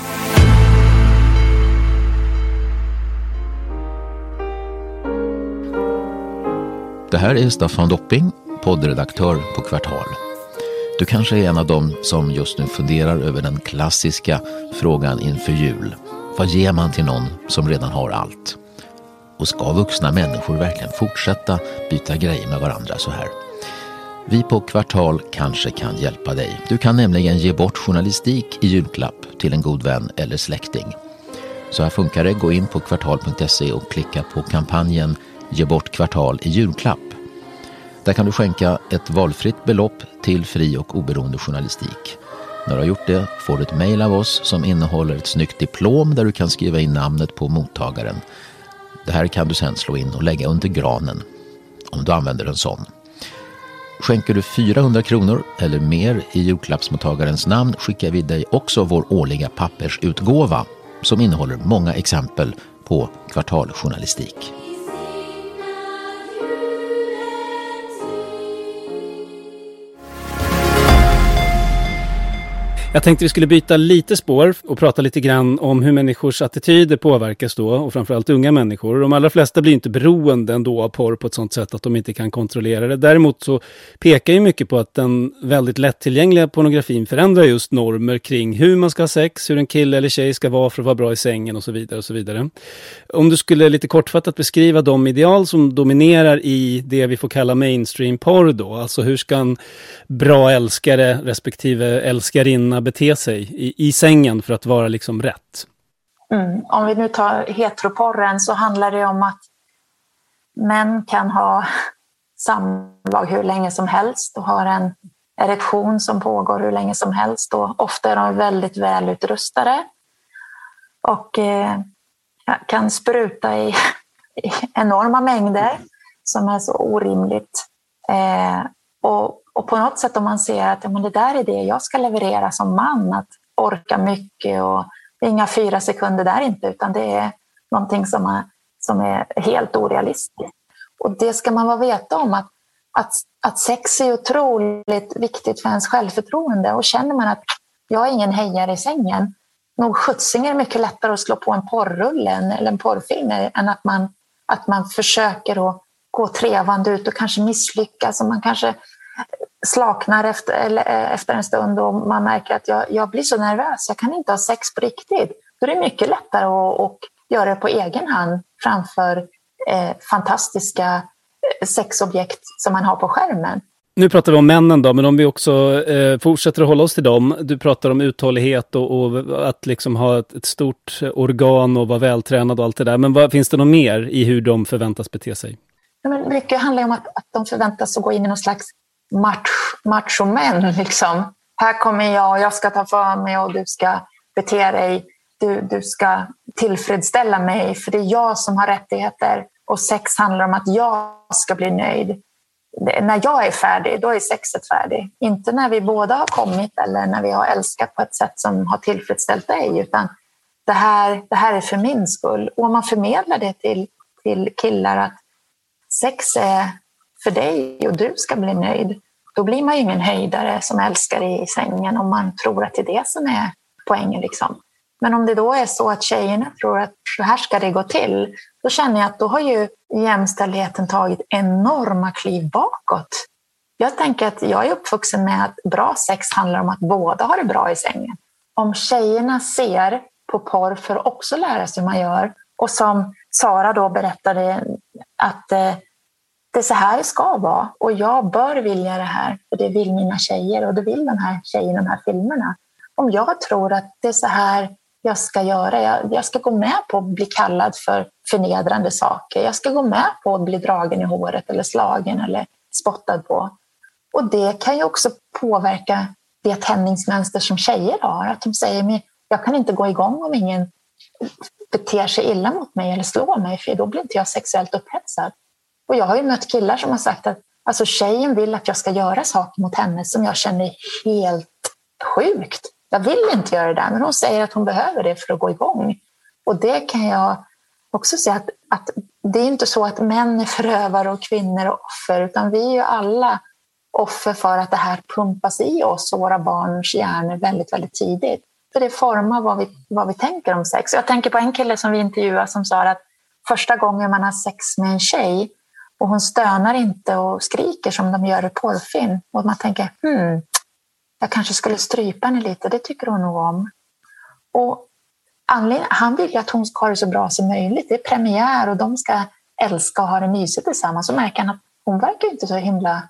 S12: Det här är Staffan Dopping, poddredaktör på Kvartal. Du kanske är en av dem som just nu funderar över den klassiska frågan inför jul. Vad ger man till någon som redan har allt? Och ska vuxna människor verkligen fortsätta byta grejer med varandra så här? Vi på Kvartal kanske kan hjälpa dig. Du kan nämligen ge bort journalistik i julklapp till en god vän eller släkting. Så här funkar det. Gå in på kvartal punkt se och klicka på kampanjen Ge bort Kvartal i julklapp. Där kan du skänka ett valfritt belopp till fri och oberoende journalistik. När du har gjort det får du ett mejl av oss som innehåller ett snyggt diplom där du kan skriva in namnet på mottagaren. Det här kan du sedan slå in och lägga under granen om du använder en sån. Skänker du fyrahundra kronor eller mer i julklappsmottagarens namn skickar vi dig också vår årliga pappersutgåva som innehåller många exempel på kvartaljournalistik.
S7: Jag tänkte vi skulle byta lite spår och prata lite grann om hur människors attityder påverkas då, och framförallt unga människor. De allra flesta blir inte beroende ändå av porr på ett sånt sätt att de inte kan kontrollera det. Däremot så pekar ju mycket på att den väldigt lättillgängliga pornografin förändrar just normer kring hur man ska ha sex, hur en kille eller tjej ska vara för att vara bra i sängen och så vidare och så vidare. Om du skulle lite kortfattat beskriva de ideal som dominerar i det vi får kalla mainstream porr då, alltså hur ska en bra älskare respektive älskarinna bete sig i, i sängen för att vara liksom rätt?
S6: Mm. Om vi nu tar heteroporren så handlar det om att män kan ha samlag hur länge som helst och har en erektion som pågår hur länge som helst och ofta är de väldigt välutrustade och eh, kan spruta i, i enorma mängder som är så orimligt eh, och Och på något sätt om man ser att ja, men det där är det jag ska leverera som man, att orka mycket och det är inga fyra sekunder där inte, utan det är någonting som är, som är helt orealistiskt. Och det ska man vara veta om att, att, att sex är otroligt viktigt för ens självförtroende, och känner man att jag är ingen hejare i sängen, nog skjutsing är det mycket lättare att slå på en porrrulle eller en porrfilm än att man, att man försöker att gå trevande ut och kanske misslyckas och man kanske slaknar efter, eller, efter en stund och man märker att jag, jag blir så nervös, jag kan inte ha sex på riktigt. Då är det mycket lättare att, att göra det på egen hand framför eh, fantastiska sexobjekt som man har på skärmen.
S7: Nu pratar vi om männen då, men om vi också eh, fortsätter att hålla oss till dem. Du pratar om uthållighet och, och att liksom ha ett, ett stort organ och vara vältränad och allt det där. Men vad, finns det något mer i hur de förväntas bete sig?
S6: Ja, men mycket handlar om att, att de förväntas att gå in i någon slags match, machomän. Liksom. Här kommer jag och jag ska ta för mig och du ska bete dig. Du, du ska tillfredsställa mig för det är jag som har rättigheter. Och sex handlar om att jag ska bli nöjd. Det, när jag är färdig, då är sexet färdig. Inte när vi båda har kommit eller när vi har älskat på ett sätt som har tillfredsställt dig. Utan det här, det här är för min skull. Och om man förmedlar det till, till killar att sex är för dig och du ska bli nöjd, då blir man ju ingen höjdare som älskar i sängen om man tror att det är det som är poängen. Liksom. Men om det då är så att tjejerna tror att så här ska det gå till, då känner jag att då har ju jämställdheten tagit enorma kliv bakåt. Jag tänker att jag är uppvuxen med att bra sex handlar om att båda har det bra i sängen. Om tjejerna ser på porr för att också lära sig hur man gör Och som Sara då berättade att eh, det är så här det ska vara. Och jag bör vilja det här. För det vill mina tjejer och det vill de här tjejerna i de här filmerna. Om jag tror att det är så här jag ska göra. Jag, jag ska gå med på att bli kallad för förnedrande saker. Jag ska gå med på att bli dragen i håret eller slagen eller spottad på. Och det kan ju också påverka det tändningsmönster som tjejer har. Att de säger, men jag kan inte gå igång om ingen beter sig illa mot mig eller slår mig, för då blir inte jag sexuellt upphetsad. Och jag har ju mött killar som har sagt att alltså, tjejen vill att jag ska göra saker mot henne som jag känner helt sjukt. Jag vill inte göra det där, men hon säger att hon behöver det för att gå igång. Och det kan jag också säga att, att det är inte så att män är förövare och kvinnor är offer, utan vi är ju alla offer för att det här pumpas i oss och våra barns hjärnor väldigt, väldigt tidigt. För det formar vad vi, vad vi tänker om sex. Jag tänker på en kille som vi intervjuade som sa att första gången man har sex med en tjej och hon stönar inte och skriker som de gör i porrfilm. Och man tänker, hmm, jag kanske skulle strypa henne lite, det tycker hon nog om. Och han vill ju att hon ska ha det så bra som möjligt. Det är premiär och de ska älska och ha det mysigt tillsammans. Så märker han att hon verkar inte så himla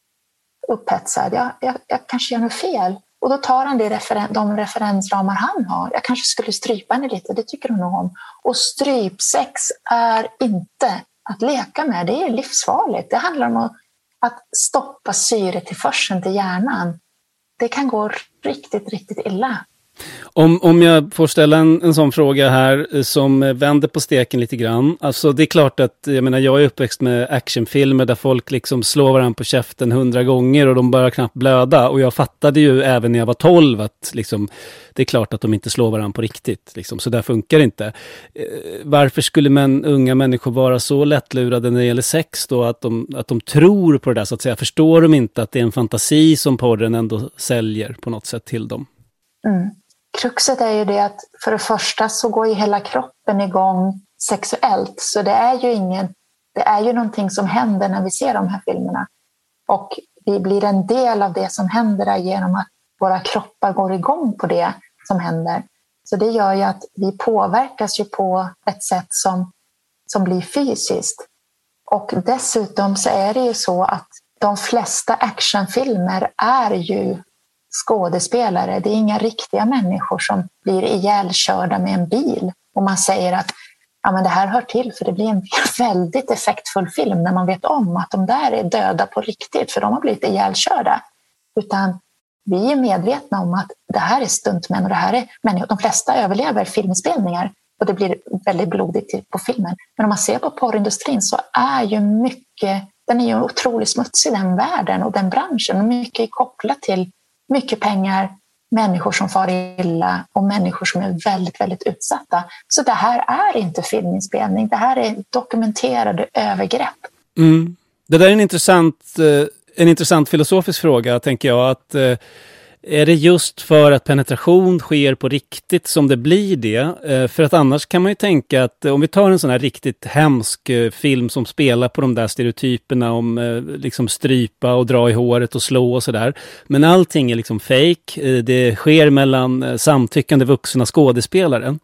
S6: upphetsad. Jag, jag, jag kanske gör något fel. Och då tar han det referen- de referensramar han har. Jag kanske skulle strypa henne lite, det tycker hon nog om. Och strypsex är inte att leka med, det är livsfarligt. Det handlar om att, att stoppa syretillförseln till hjärnan. Det kan gå riktigt, riktigt illa.
S7: Om, om jag får ställa en, en sån fråga här som vänder på steken lite grann. Alltså det är klart att, jag menar, jag är uppväxt med actionfilmer där folk liksom slår varandra på käften hundra gånger och de börjar knappt blöda. Och jag fattade ju även när jag var tolv att liksom, det är klart att de inte slår varandra på riktigt. Liksom, så där funkar det inte. Eh, varför skulle män, unga människor vara så lättlurade när det gäller sex då? Att de, att de tror på det där så att säga. Förstår de inte att det är en fantasi som porren ändå säljer på något sätt till dem?
S6: Mm. Kruxet är ju det att för det första så går ju hela kroppen igång sexuellt. Så det är ju ingen, det är ju någonting som händer när vi ser de här filmerna. Och vi blir en del av det som händer där genom att våra kroppar går igång på det som händer. Så det gör ju att vi påverkas ju på ett sätt som, som blir fysiskt. Och dessutom så är det ju så att de flesta actionfilmer är ju skådespelare. Det är inga riktiga människor som blir ihjälkörda med en bil. Och man säger att ja, men det här hör till för det blir en väldigt effektfull film när man vet om att de där är döda på riktigt för de har blivit ihjälkörda. Utan vi är medvetna om att det här är stuntmän och det här är människor. De flesta överlever filmspelningar och det blir väldigt blodigt på filmen. Men om man ser på porrindustrin så är ju mycket, den är ju otroligt smutsig den världen och den branschen. Mycket är kopplat till mycket pengar, människor som far illa och människor som är väldigt, väldigt utsatta. Så det här är inte filminspelning, det här är dokumenterade övergrepp.
S7: Mm. Det där är en intressant, en intressant filosofisk fråga, tänker jag. Att, är det just för att penetration sker på riktigt som det blir det? För att annars kan man ju tänka att om vi tar en sån här riktigt hemsk film som spelar på de där stereotyperna om liksom strypa och dra i håret och slå och sådär. Men allting är liksom fake. Det sker mellan samtyckande vuxna skådespelare.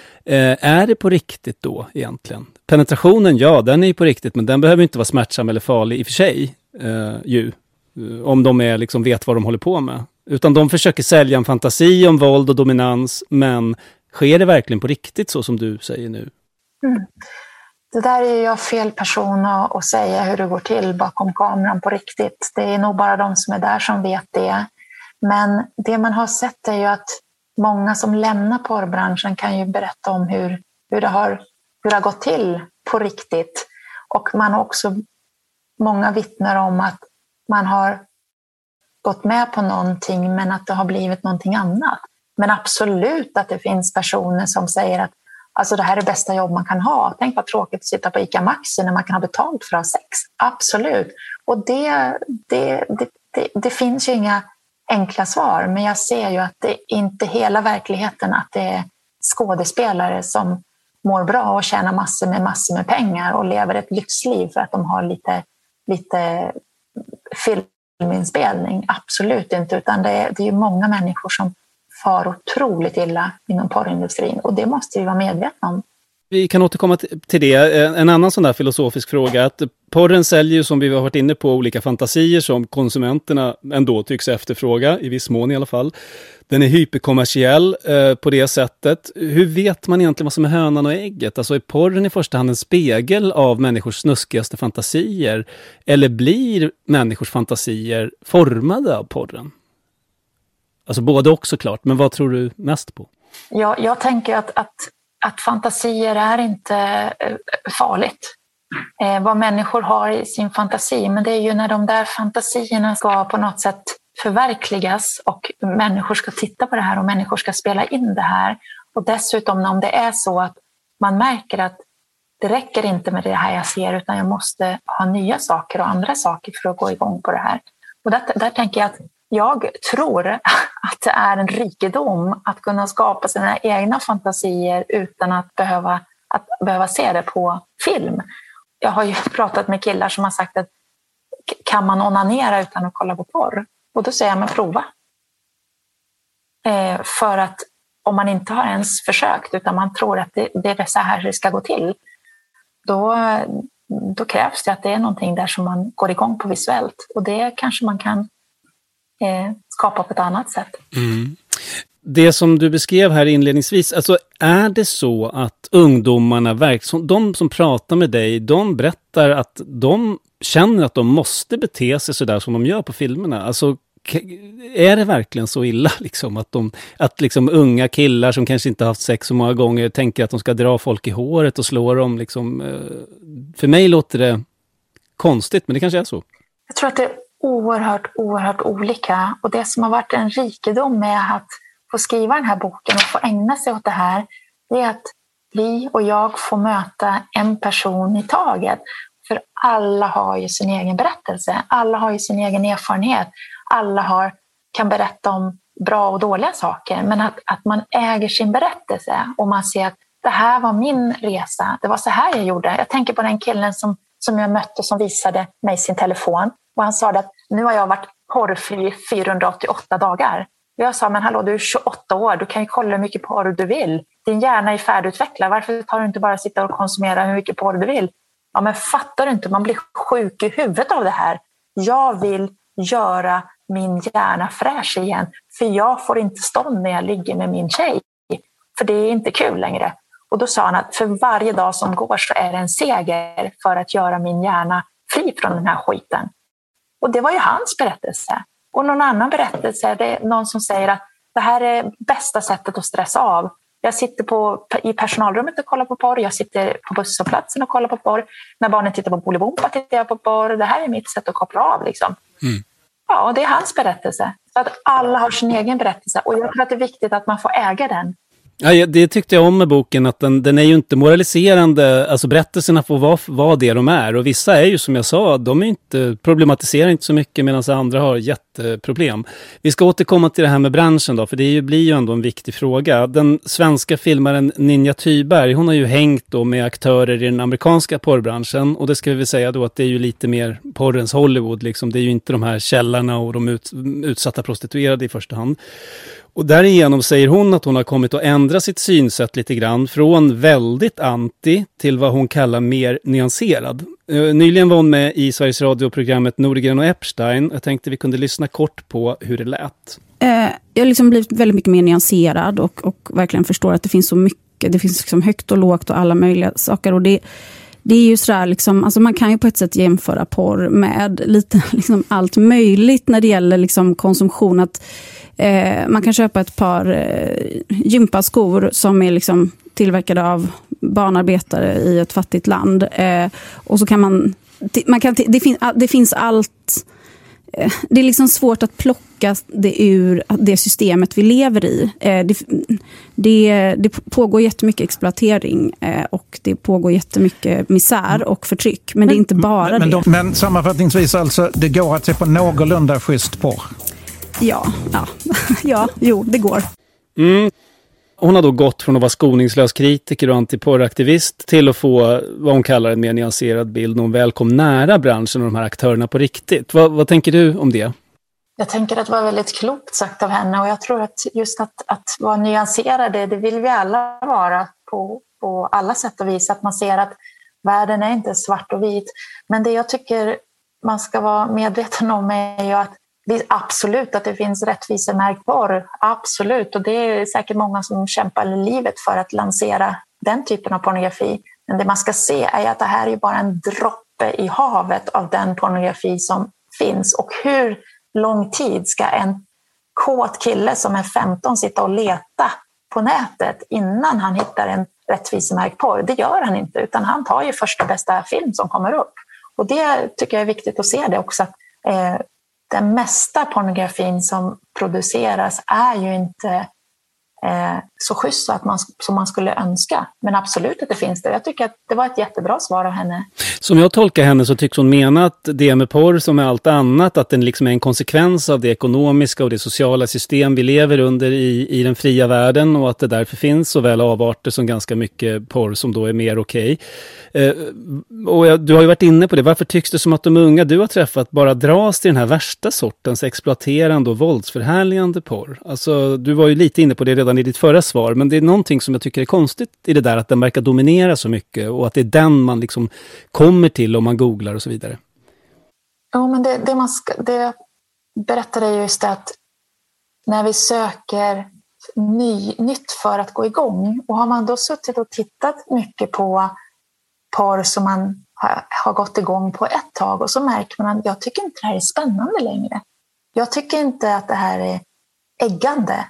S7: Är det på riktigt då egentligen? Penetrationen, ja, den är ju på riktigt, men den behöver inte vara smärtsam eller farlig i och för sig. Eh, ju. Om de är, liksom, vet vad de håller på med. Utan de försöker sälja en fantasi om våld och dominans, men sker det verkligen på riktigt så som du säger nu?
S6: Mm. Det där är jag fel person att säga hur det går till bakom kameran på riktigt. Det är nog bara de som är där som vet det. Men det man har sett är ju att många som lämnar porrbranschen kan ju berätta om hur, hur, det, har, hur det har gått till på riktigt. Och man har också många vittnar om att man har gått med på någonting men att det har blivit någonting annat. Men absolut att det finns personer som säger att alltså det här är det bästa jobb man kan ha. Tänk vad tråkigt att sitta på ICA Maxi när man kan ha betalt för att ha sex. Absolut. Och det, det, det, det, det finns ju inga enkla svar. Men jag ser ju att det inte hela verkligheten att det är skådespelare som mår bra och tjänar massor med massor med pengar och lever ett lyxliv för att de har lite, lite filminspelning. Absolut inte. Utan det är, det är ju många människor som far otroligt illa inom porrindustrin och det måste vi vara medvetna om.
S7: Vi kan återkomma till det. En annan sån där filosofisk fråga, att porren säljer ju, som vi har varit inne på, olika fantasier som konsumenterna ändå tycks efterfråga, i viss mån i alla fall. Den är hyperkommersiell eh, på det sättet. Hur vet man egentligen vad som är hönan och ägget? Alltså är porren i första hand en spegel av människors snuskigaste fantasier? Eller blir människors fantasier formade av porren? Alltså både och såklart, men vad tror du mest på?
S6: Ja, jag tänker att, att, att fantasier är inte eh, farligt. Eh, vad människor har i sin fantasi, men det är ju när de där fantasierna ska på något sätt förverkligas och människor ska titta på det här och människor ska spela in det här. Och dessutom om det är så att man märker att det räcker inte med det här jag ser, utan jag måste ha nya saker och andra saker för att gå igång på det här. Och där, där tänker jag att jag tror att det är en rikedom att kunna skapa sina egna fantasier utan att behöva, att behöva se det på film. Jag har ju pratat med killar som har sagt att kan man onanera utan att kolla på porr? Och då säger jag, men prova. Eh, för att om man inte har ens försökt utan man tror att det, det är så här det ska gå till, då, då krävs det att det är någonting där som man går igång på visuellt. Och det kanske man kan eh, skapa på ett annat sätt.
S7: Mm. Det som du beskrev här inledningsvis, alltså är det så att ungdomarna, de som pratar med dig, de berättar att de känner att de måste bete sig så där som de gör på filmerna? Alltså är det verkligen så illa liksom att de att liksom unga killar som kanske inte haft sex så många gånger tänker att de ska dra folk i håret och slå dem liksom? För mig låter det konstigt, men det kanske är så.
S6: Jag tror att det är oerhört, oerhört olika, och det som har varit en rikedom med att få skriva den här boken och få ägna sig åt det här, det är att vi och jag får möta en person i taget. För alla har ju sin egen berättelse, alla har ju sin egen erfarenhet, alla har, kan berätta om bra och dåliga saker, men att, att man äger sin berättelse och man ser att det här var min resa, det var så här jag gjorde. Jag tänker på den killen som, som jag mötte som visade mig sin telefon, och han sa att nu har jag varit porrfri i fyrahundraåttioåtta dagar. Jag sa, men hallå, du är tjugoåtta år, du kan ju kolla hur mycket porr du vill. Din hjärna är färdigutvecklad, varför tar du inte bara sitta och konsumera hur mycket porr du vill? Ja, men fattar du inte, man blir sjuk i huvudet av det här. Jag vill göra min hjärna fräsch igen, för jag får inte stånd när jag ligger med min tjej. För det är inte kul längre. Och då sa han att för varje dag som går så är det en seger för att göra min hjärna fri från den här skiten. Och det var ju hans berättelse. Och någon annan berättelse, det är någon som säger att det här är bästa sättet att stressa av. Jag sitter på, i personalrummet och kollar på porr. Jag sitter på busshållplatsen och kollar på porr. När barnen tittar på Bolibompa tittar jag på porr. Det här är mitt sätt att koppla av. Liksom. Mm. Ja, och det är hans berättelse. Så att alla har sin egen berättelse. Och jag tror att det är viktigt att man får äga den.
S7: Ja, det tyckte jag om med boken, att den, den är ju inte moraliserande, alltså berättelserna får vara, vara det de är, och vissa är ju som jag sa, de är inte, problematiserar inte så mycket medan andra har jätteproblem. Vi ska återkomma till det här med branschen då, för det är ju, blir ju ändå en viktig fråga. Den svenska filmaren Ninja Thyberg, hon har ju hängt då med aktörer i den amerikanska porrbranschen, och det ska vi väl säga då att det är ju lite mer porrens Hollywood liksom, det är ju inte de här källarna och de ut, utsatta prostituerade i första hand. Och därigenom säger hon att hon har kommit att ändra sitt synsätt lite grann från väldigt anti till vad hon kallar mer nyanserad. Uh, nyligen var hon med i Sveriges Radio-programmet Nordegren och Epstein. Jag tänkte vi kunde lyssna kort på hur det lät.
S13: Uh, jag har liksom blivit väldigt mycket mer nyanserad och, och verkligen förstår att det finns så mycket. Det finns liksom högt och lågt och alla möjliga saker. Och det, det är ju sådär liksom, alltså man kan ju på ett sätt jämföra porr med lite liksom allt möjligt när det gäller liksom konsumtion. Att Eh, man kan köpa ett par eh, gympaskor som är liksom tillverkade av barnarbetare i ett fattigt land. Eh, och så kan man, man kan, det, fin, det finns allt, eh, det är liksom svårt att plocka det ur det systemet vi lever i. Eh, det, det, det pågår jättemycket exploatering eh, och det pågår jättemycket misär och förtryck. Men, men det är inte bara
S14: men,
S13: det.
S14: Men, de, men sammanfattningsvis alltså, det går att se på någorlunda schysst porr.
S13: Ja, ja, ja, jo, det går.
S7: Mm. Hon har då gått från att vara skoningslös kritiker och antiporraktivist till att få vad hon kallar en mer nyanserad bild när hon väl kom nära branschen och de här aktörerna på riktigt. Vad, vad tänker du om det?
S6: Jag tänker att det var väldigt klokt sagt av henne, och jag tror att just att, att vara nyanserade, det vill vi alla vara på på alla sätt och vis. Att man ser att världen är inte svart och vit. Men det jag tycker man ska vara medveten om är ju att det är absolut att det finns rättvisemärkt porr. Absolut. Och det är säkert många som kämpar i livet för att lansera den typen av pornografi. Men det man ska se är att det här är bara en droppe i havet av den pornografi som finns. Och hur lång tid ska en kåt kille som är femton sitta och leta på nätet innan han hittar en rättvisemärkt porr? Det gör han inte, utan han tar ju första bästa film som kommer upp. Och det tycker jag är viktigt att se det också. Att, eh, den mesta pornografin som produceras är ju inte eh, så schysst så att man, som man skulle önska. Men absolut att det finns det. Jag tycker att det var ett jättebra svar av henne.
S7: Som jag tolkar henne så tycks hon mena att det med porr som är allt annat, att den liksom är en konsekvens av det ekonomiska och det sociala system vi lever under i, i den fria världen, och att det därför finns såväl avarter som ganska mycket porr som då är mer okej. Eh, och jag, du har ju varit inne på det. Varför tycks det som att de unga du har träffat bara dras till den här värsta sortens exploaterande och våldsförhärligande porr? Alltså, du var ju lite inne på det redan i ditt förra svar, men det är någonting som jag tycker är konstigt i det där, att den verkar dominera så mycket och att det är den man liksom kommer till om man googlar och så vidare.
S6: Ja, men det, det, man ska, det berättade just att när vi söker ny, nytt för att gå igång, och har man då suttit och tittat mycket på porr som man har, har gått igång på ett tag, och så märker man att jag tycker inte det här är spännande längre. Jag tycker inte att det här är äggande.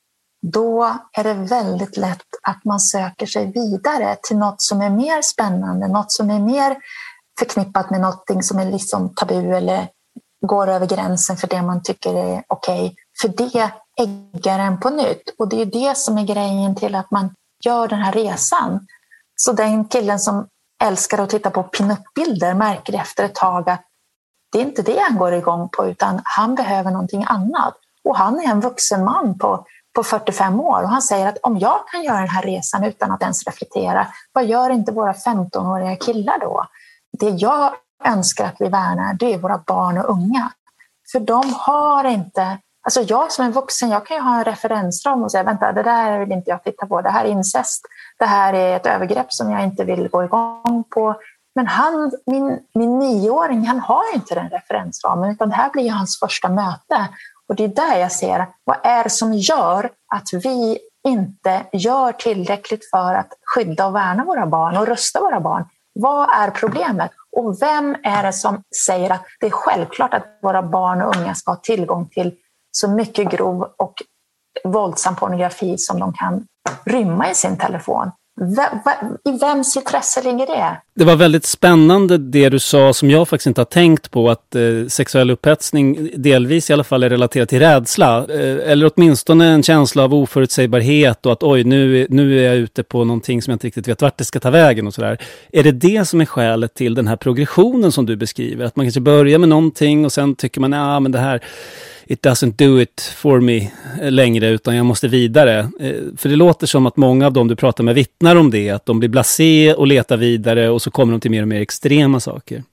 S6: Då är det väldigt lätt att man söker sig vidare till något som är mer spännande, något som är mer förknippat med något som är liksom tabu eller går över gränsen för det man tycker är okej. För det äggar en på nytt, och det är det som är grejen till att man gör den här resan. Så den killen som älskar att titta på pinup-bilder märker efter ett tag att det är inte det han går igång på, utan han behöver någonting annat. Och han är en vuxen man på, på fyrtiofem år, och han säger att om jag kan göra den här resan utan att ens reflektera, vad gör inte våra femtonåriga killar då? Det jag önskar att vi värnar, det är våra barn och unga. För de har inte... Alltså jag som en vuxen, jag kan ju ha en referensram och säga, vänta, det där vill inte jag titta på. Det här är incest. Det här är ett övergrepp som jag inte vill gå igång på. Men han, min, min nioåring, han har ju inte den referensramen, utan det här blir ju hans första möte. Och det är där jag ser, vad är det som gör att vi inte gör tillräckligt för att skydda och värna våra barn och rösta våra barn? Vad är problemet? Och vem är det som säger att det är självklart att våra barn och unga ska ha tillgång till så mycket grov och våldsam pornografi som de kan rymma i sin telefon? V- v- I vems intresse ligger det?
S7: Det var väldigt spännande det du sa, som jag faktiskt inte har tänkt på, att eh, sexuell upphetsning delvis i alla fall är relaterat till rädsla. Eh, eller åtminstone en känsla av oförutsägbarhet och att oj, nu, nu är jag ute på någonting som jag inte riktigt vet vart det ska ta vägen och sådär. Är det det som är skälet till den här progressionen som du beskriver? Att man kanske börjar med någonting och sen tycker man, ja men det här... it doesn't do it for me längre, utan jag måste vidare. För det låter som att många av dem du pratar med vittnar om det, att de blir blasé och letar vidare och så kommer de till mer och mer extrema saker.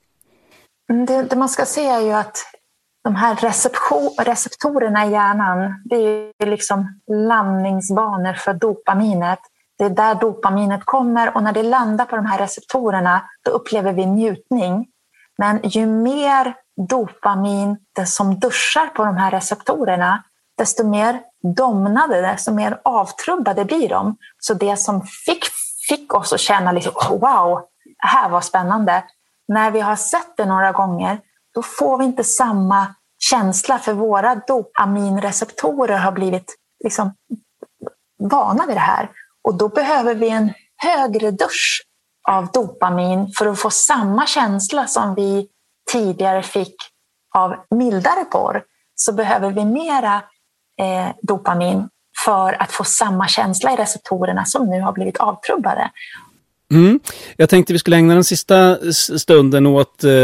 S6: Det, det man ska se är ju att de här reception, receptorerna i hjärnan, det är liksom landningsbanor för dopaminet. Det är där dopaminet kommer, och när det landar på de här receptorerna, då upplever vi njutning. Men ju mer dopamin det som duschar på de här receptorerna, desto mer domnade, desto mer avtrubbade blir de. Så det som fick, fick oss att känna liksom, wow, det här var spännande. När vi har sett det några gånger, då får vi inte samma känsla, för våra dopaminreceptorer har blivit liksom vana vid det här. Och då behöver vi en högre dusch av dopamin för att få samma känsla som vi tidigare fick av mildare porr. Så behöver vi mera eh, dopamin för att få samma känsla i receptorerna som nu har blivit avtrubbade.
S7: Mm. Jag tänkte vi skulle ägna den sista stunden åt eh,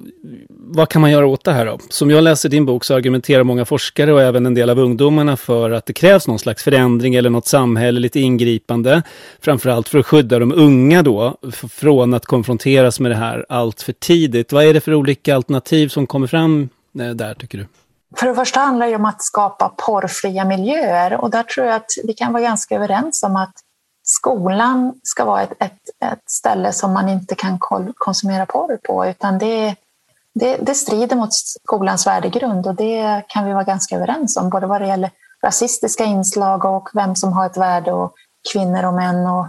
S7: vad kan man göra åt det här då? Som jag läser din bok så argumenterar många forskare och även en del av ungdomarna för att det krävs någon slags förändring eller något samhälle, lite ingripande. Framförallt för att skydda de unga då från att konfronteras med det här allt för tidigt. Vad är det för olika alternativ som kommer fram där, tycker du?
S6: För det första handlar det om att skapa porrfria miljöer, och där tror jag att vi kan vara ganska överens om att skolan ska vara ett, ett, ett ställe som man inte kan konsumera porr på, utan det, det, det strider mot skolans värdegrund, och det kan vi vara ganska överens om, både vad det gäller rasistiska inslag och vem som har ett värde, och kvinnor och män, och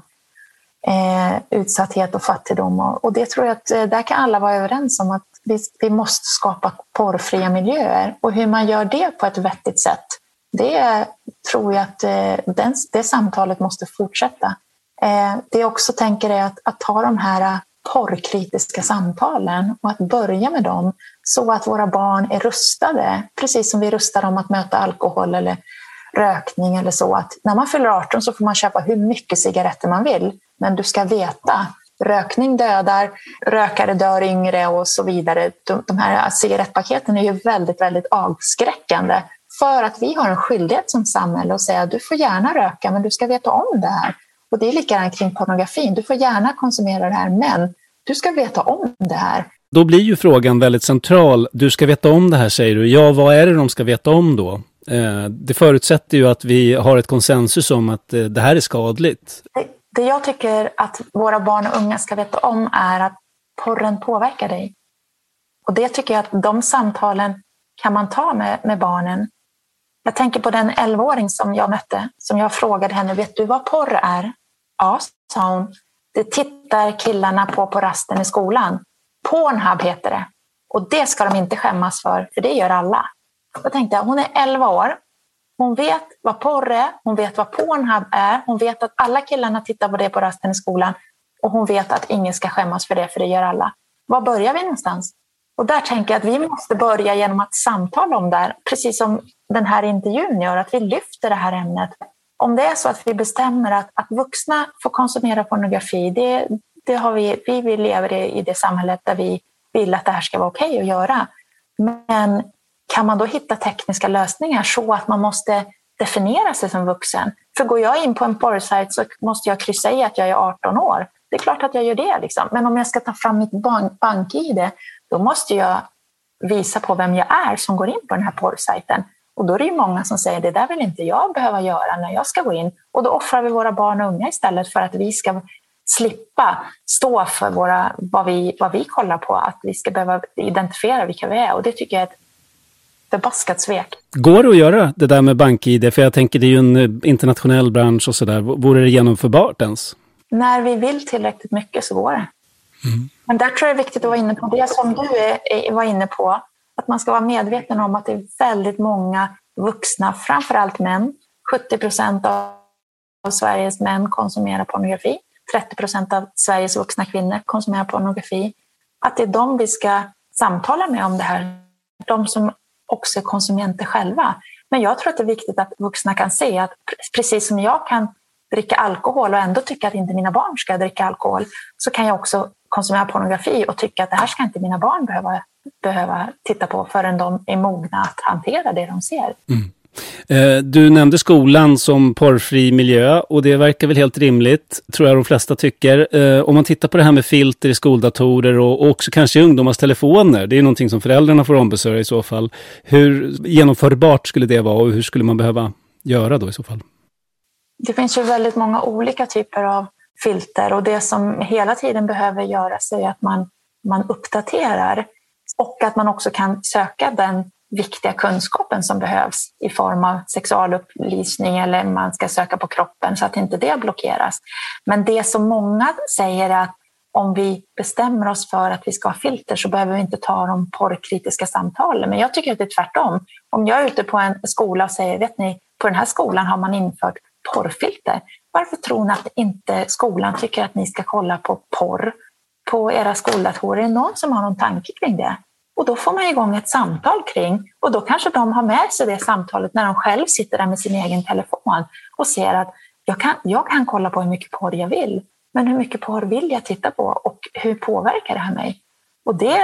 S6: eh, utsatthet och fattigdom. Och, och det tror jag att eh, där kan alla vara överens om, att vi, vi måste skapa porrfria miljöer, och hur man gör det på ett vettigt sätt, det tror jag att eh, den, det samtalet måste fortsätta. Eh, det jag också tänker är att, att ta de här porrkritiska samtalen och att börja med dem, så att våra barn är rustade, precis som vi rustar dem att möta alkohol eller rökning eller så, att när man fyller arton så får man köpa hur mycket cigaretter man vill, men du ska veta, rökning dödar, rökare dör yngre och så vidare. De, de här cigarettpaketen är ju väldigt, väldigt avskräckande, för att vi har en skyldighet som samhälle att säga att du får gärna röka, men du ska veta om det här. Och det är likadant kring pornografin. Du får gärna konsumera det här, men du ska veta om det här.
S7: Då blir ju frågan väldigt central. Du ska veta om det här, säger du. Ja, vad är det de ska veta om då? Eh, det förutsätter ju att vi har ett konsensus om att eh, det här är skadligt.
S6: Det, det jag tycker att våra barn och unga ska veta om är att porren påverkar dig. Och det tycker jag att de samtalen kan man ta med, med barnen. Jag tänker på den elvaåring som jag mötte, som jag frågade henne, vet du vad porr är? Ja, sa hon. Det tittar killarna på på rasten i skolan. Pornhub heter det. Och det ska de inte skämmas för, för det gör alla. Då tänkte jag, hon är elva år. Hon vet vad porr är, hon vet vad Pornhub är. Hon vet att alla killarna tittar på det på rasten i skolan. Och hon vet att ingen ska skämmas för det, för det gör alla. Var börjar vi någonstans? Och där tänker jag att vi måste börja genom att samtala om det här. Precis som den här intervjun gör, att vi lyfter det här ämnet. Om det är så att vi bestämmer att, att vuxna får konsumera pornografi, det, det har vi, vi, vi lever i, i det samhället där vi vill att det här ska vara okej okay att göra. Men kan man då hitta tekniska lösningar så att man måste definiera sig som vuxen? För går jag in på en porrsajt så måste jag kryssa i att jag är arton år. Det är klart att jag gör det. Liksom. Men om jag ska ta fram mitt bank- bank-I D, då måste jag visa på vem jag är som går in på den här porrsajten. Och då är det ju många som säger, det där vill inte jag behöva göra när jag ska gå in. Och då offrar vi våra barn och unga istället för att vi ska slippa stå för våra, vad, vi, vad vi kollar på. Att vi ska behöva identifiera vilka vi är. Och det tycker jag är ett förbaskat svek.
S7: Går det att göra det där med bank-I D? För jag tänker, det är ju en internationell bransch och sådär. Vore det genomförbart ens?
S6: När vi vill tillräckligt mycket så går det. Mm. Men där tror jag det är viktigt att vara inne på det som du är, var inne på. Att man ska vara medveten om att det är väldigt många vuxna, framförallt män. sjuttio procent av Sveriges män konsumerar pornografi. trettio procent av Sveriges vuxna kvinnor konsumerar pornografi. Att det är de vi ska samtala med om det här. De som också är konsumenter själva. Men jag tror att det är viktigt att vuxna kan se att precis som jag kan dricka alkohol och ändå tycka att inte mina barn ska dricka alkohol, så kan jag också konsumera pornografi och tycka att det här ska inte mina barn behöva, behöva titta på förrän de är mogna att hantera det de ser.
S7: Mm. Eh, du nämnde skolan som porrfri miljö, och det verkar väl helt rimligt, tror jag de flesta tycker. Eh, om man tittar på det här med filter i skoldatorer och, och också kanske ungdomars telefoner, det är någonting som föräldrarna får ombesörja i så fall. Hur genomförbart skulle det vara, och hur skulle man behöva göra då i så fall?
S6: Det finns ju väldigt många olika typer av filter, och det som hela tiden behöver göras är att man, man uppdaterar, och att man också kan söka den viktiga kunskapen som behövs i form av sexualupplysning, eller man ska söka på kroppen så att inte det blockeras. Men det som många säger är att om vi bestämmer oss för att vi ska ha filter så behöver vi inte ta de porrkritiska samtalen. Men jag tycker att det är tvärtom. Om jag är ute på en skola och säger, vet ni, på den här skolan har man infört porrfilter. Varför tror ni att inte skolan tycker att ni ska kolla på porr på era skoldatorer? Är det någon som har någon tanke kring det? Och då får man igång ett samtal kring, och då kanske de har med sig det samtalet när de själv sitter där med sin egen telefon och ser att jag kan, jag kan kolla på hur mycket porr jag vill, men hur mycket porr vill jag titta på och hur påverkar det här mig? Och det,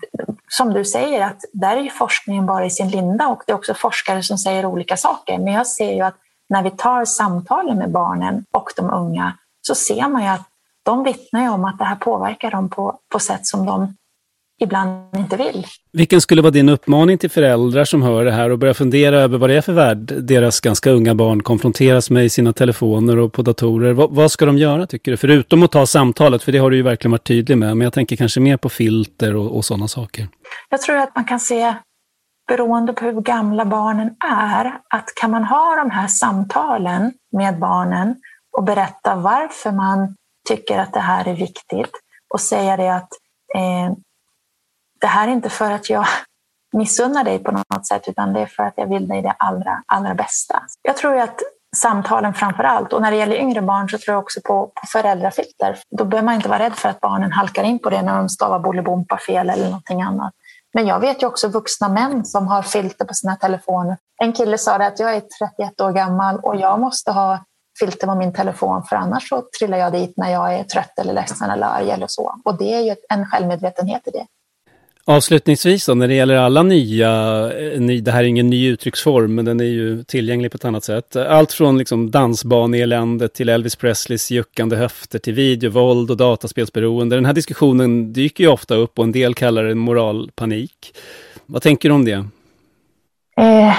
S6: som du säger, att där är ju forskningen bara i sin linda, och det är också forskare som säger olika saker. Men jag ser ju att när vi tar samtalen med barnen och de unga så ser man ju att de vittnar ju om att det här påverkar dem på, på sätt som de ibland inte vill.
S7: Vilken skulle vara din uppmaning till föräldrar som hör det här och börjar fundera över vad det är för värld deras ganska unga barn konfronteras med i sina telefoner och på datorer? Vad, vad ska de göra, tycker du? Förutom att ta samtalet, för det har du ju verkligen varit tydlig med, men jag tänker kanske mer på filter och, och sådana saker.
S6: Jag tror att man kan se, beroende på hur gamla barnen är, att kan man ha de här samtalen med barnen och berätta varför man tycker att det här är viktigt och säga det att eh, det här är inte för att jag missunnar dig på något sätt, utan det är för att jag vill dig det allra, allra bästa. Jag tror att samtalen framför allt, och när det gäller yngre barn så tror jag också på, på föräldrafilter. Då behöver man inte vara rädd för att barnen halkar in på det när de stavar bolibompa fel eller någonting annat. Men jag vet ju också vuxna män som har filter på sina telefoner. En kille sa det att jag är trettioett år gammal och jag måste ha filter på min telefon, för annars så trillar jag dit när jag är trött eller ledsen eller arg eller så. Och det är ju en självmedvetenhet i det.
S7: Avslutningsvis då, när det gäller alla nya, ny, det här är ingen ny uttrycksform, men den är ju tillgänglig på ett annat sätt. Allt från liksom dansbaneeländet till Elvis Presleys juckande höfter till videovåld och dataspelsberoende. Den här diskussionen dyker ju ofta upp och en del kallar det moralpanik. Vad tänker du om det?
S6: Eh,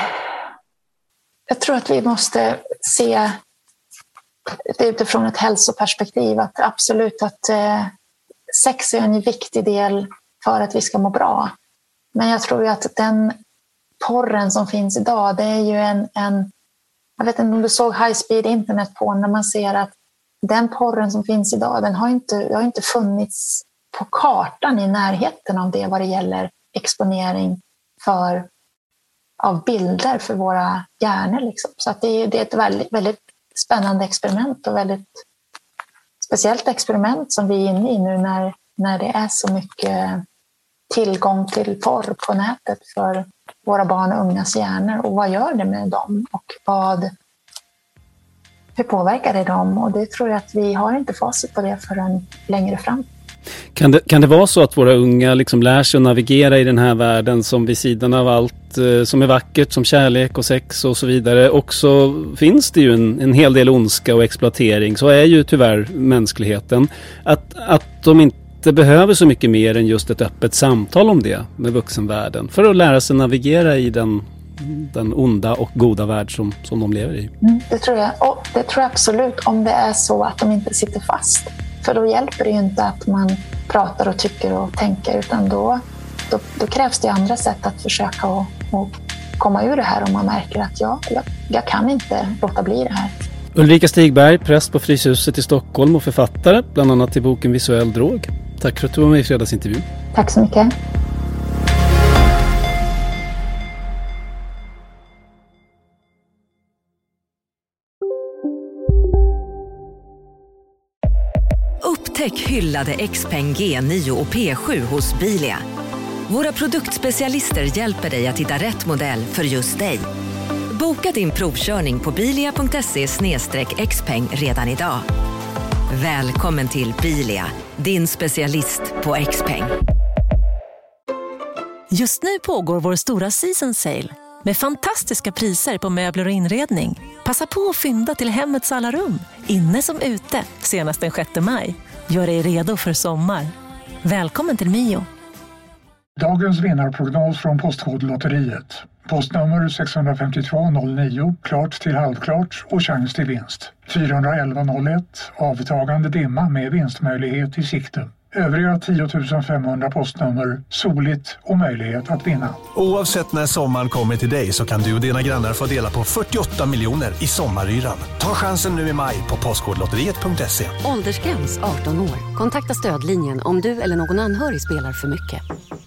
S6: jag tror att vi måste se det utifrån ett hälsoperspektiv, att absolut att eh, sex är en viktig del för att vi ska må bra. Men jag tror ju att den porren som finns idag, det är ju en, en jag vet inte om du såg high speed internet på, när man ser att den porren som finns idag, den har inte, har inte funnits på kartan i närheten av det vad det gäller exponering för, av bilder för våra hjärnor. Liksom. Så att det, är, det är ett väldigt, väldigt spännande experiment och väldigt speciellt experiment som vi är inne i nu när, när det är så mycket tillgång till porr på nätet för våra barn och ungas hjärnor. Och vad gör det med dem? Och vad, hur påverkar det dem? Och det tror jag att vi har inte facit på det förrän längre fram.
S7: Kan det, kan det vara så att våra unga liksom lär sig att navigera i den här världen som vid sidan av allt eh, som är vackert, som kärlek och sex och så vidare, också finns det ju en, en hel del ondska och exploatering, så är ju tyvärr mänskligheten, att, att de inte behöver så mycket mer än just ett öppet samtal om det med vuxenvärlden för att lära sig navigera i den, den onda och goda värld som, som de lever i.
S6: Mm, det tror jag, och det tror jag absolut, om det är så att de inte sitter fast. För då hjälper det ju inte att man pratar och tycker och tänker, utan då, då, då krävs det andra sätt att försöka och, och komma ur det här om man märker att ja, jag, jag kan inte låta bli det här.
S7: Ulrika Stigberg, präst på Fryshuset i Stockholm och författare, bland annat till boken Visuell drog. Tack för att du var med i fredagsintervjun.
S6: Tack så mycket.
S15: Upptäck hyllade X-Pen G nio och P sju hos Bilia. Våra produktspecialister hjälper dig att hitta rätt modell för just dig. Boka din provkörning på bilia punkt se slash xpeng redan idag. Välkommen till Bilia, din specialist på X-Peng.
S16: Just nu pågår vår stora season sale med fantastiska priser på möbler och inredning. Passa på att fynda till hemmets alla rum, inne som ute, senast den sjätte maj. Gör dig redo för sommar. Välkommen till Mio.
S17: Dagens vinnarprognos från Postkodlotteriet. Postnummer sex fem två noll nio, klart till halvklart och chans till vinst. fyra elva noll ett, avtagande dimma med vinstmöjlighet i sikte. Övriga tio tusen femhundra postnummer, soligt och möjlighet att vinna.
S18: Oavsett när sommaren kommer till dig så kan du och dina grannar få dela på fyrtioåtta miljoner i sommaryran. Ta chansen nu i maj på postkodlotteriet punkt se.
S19: Åldersgräns arton år. Kontakta stödlinjen om du eller någon anhörig spelar för mycket.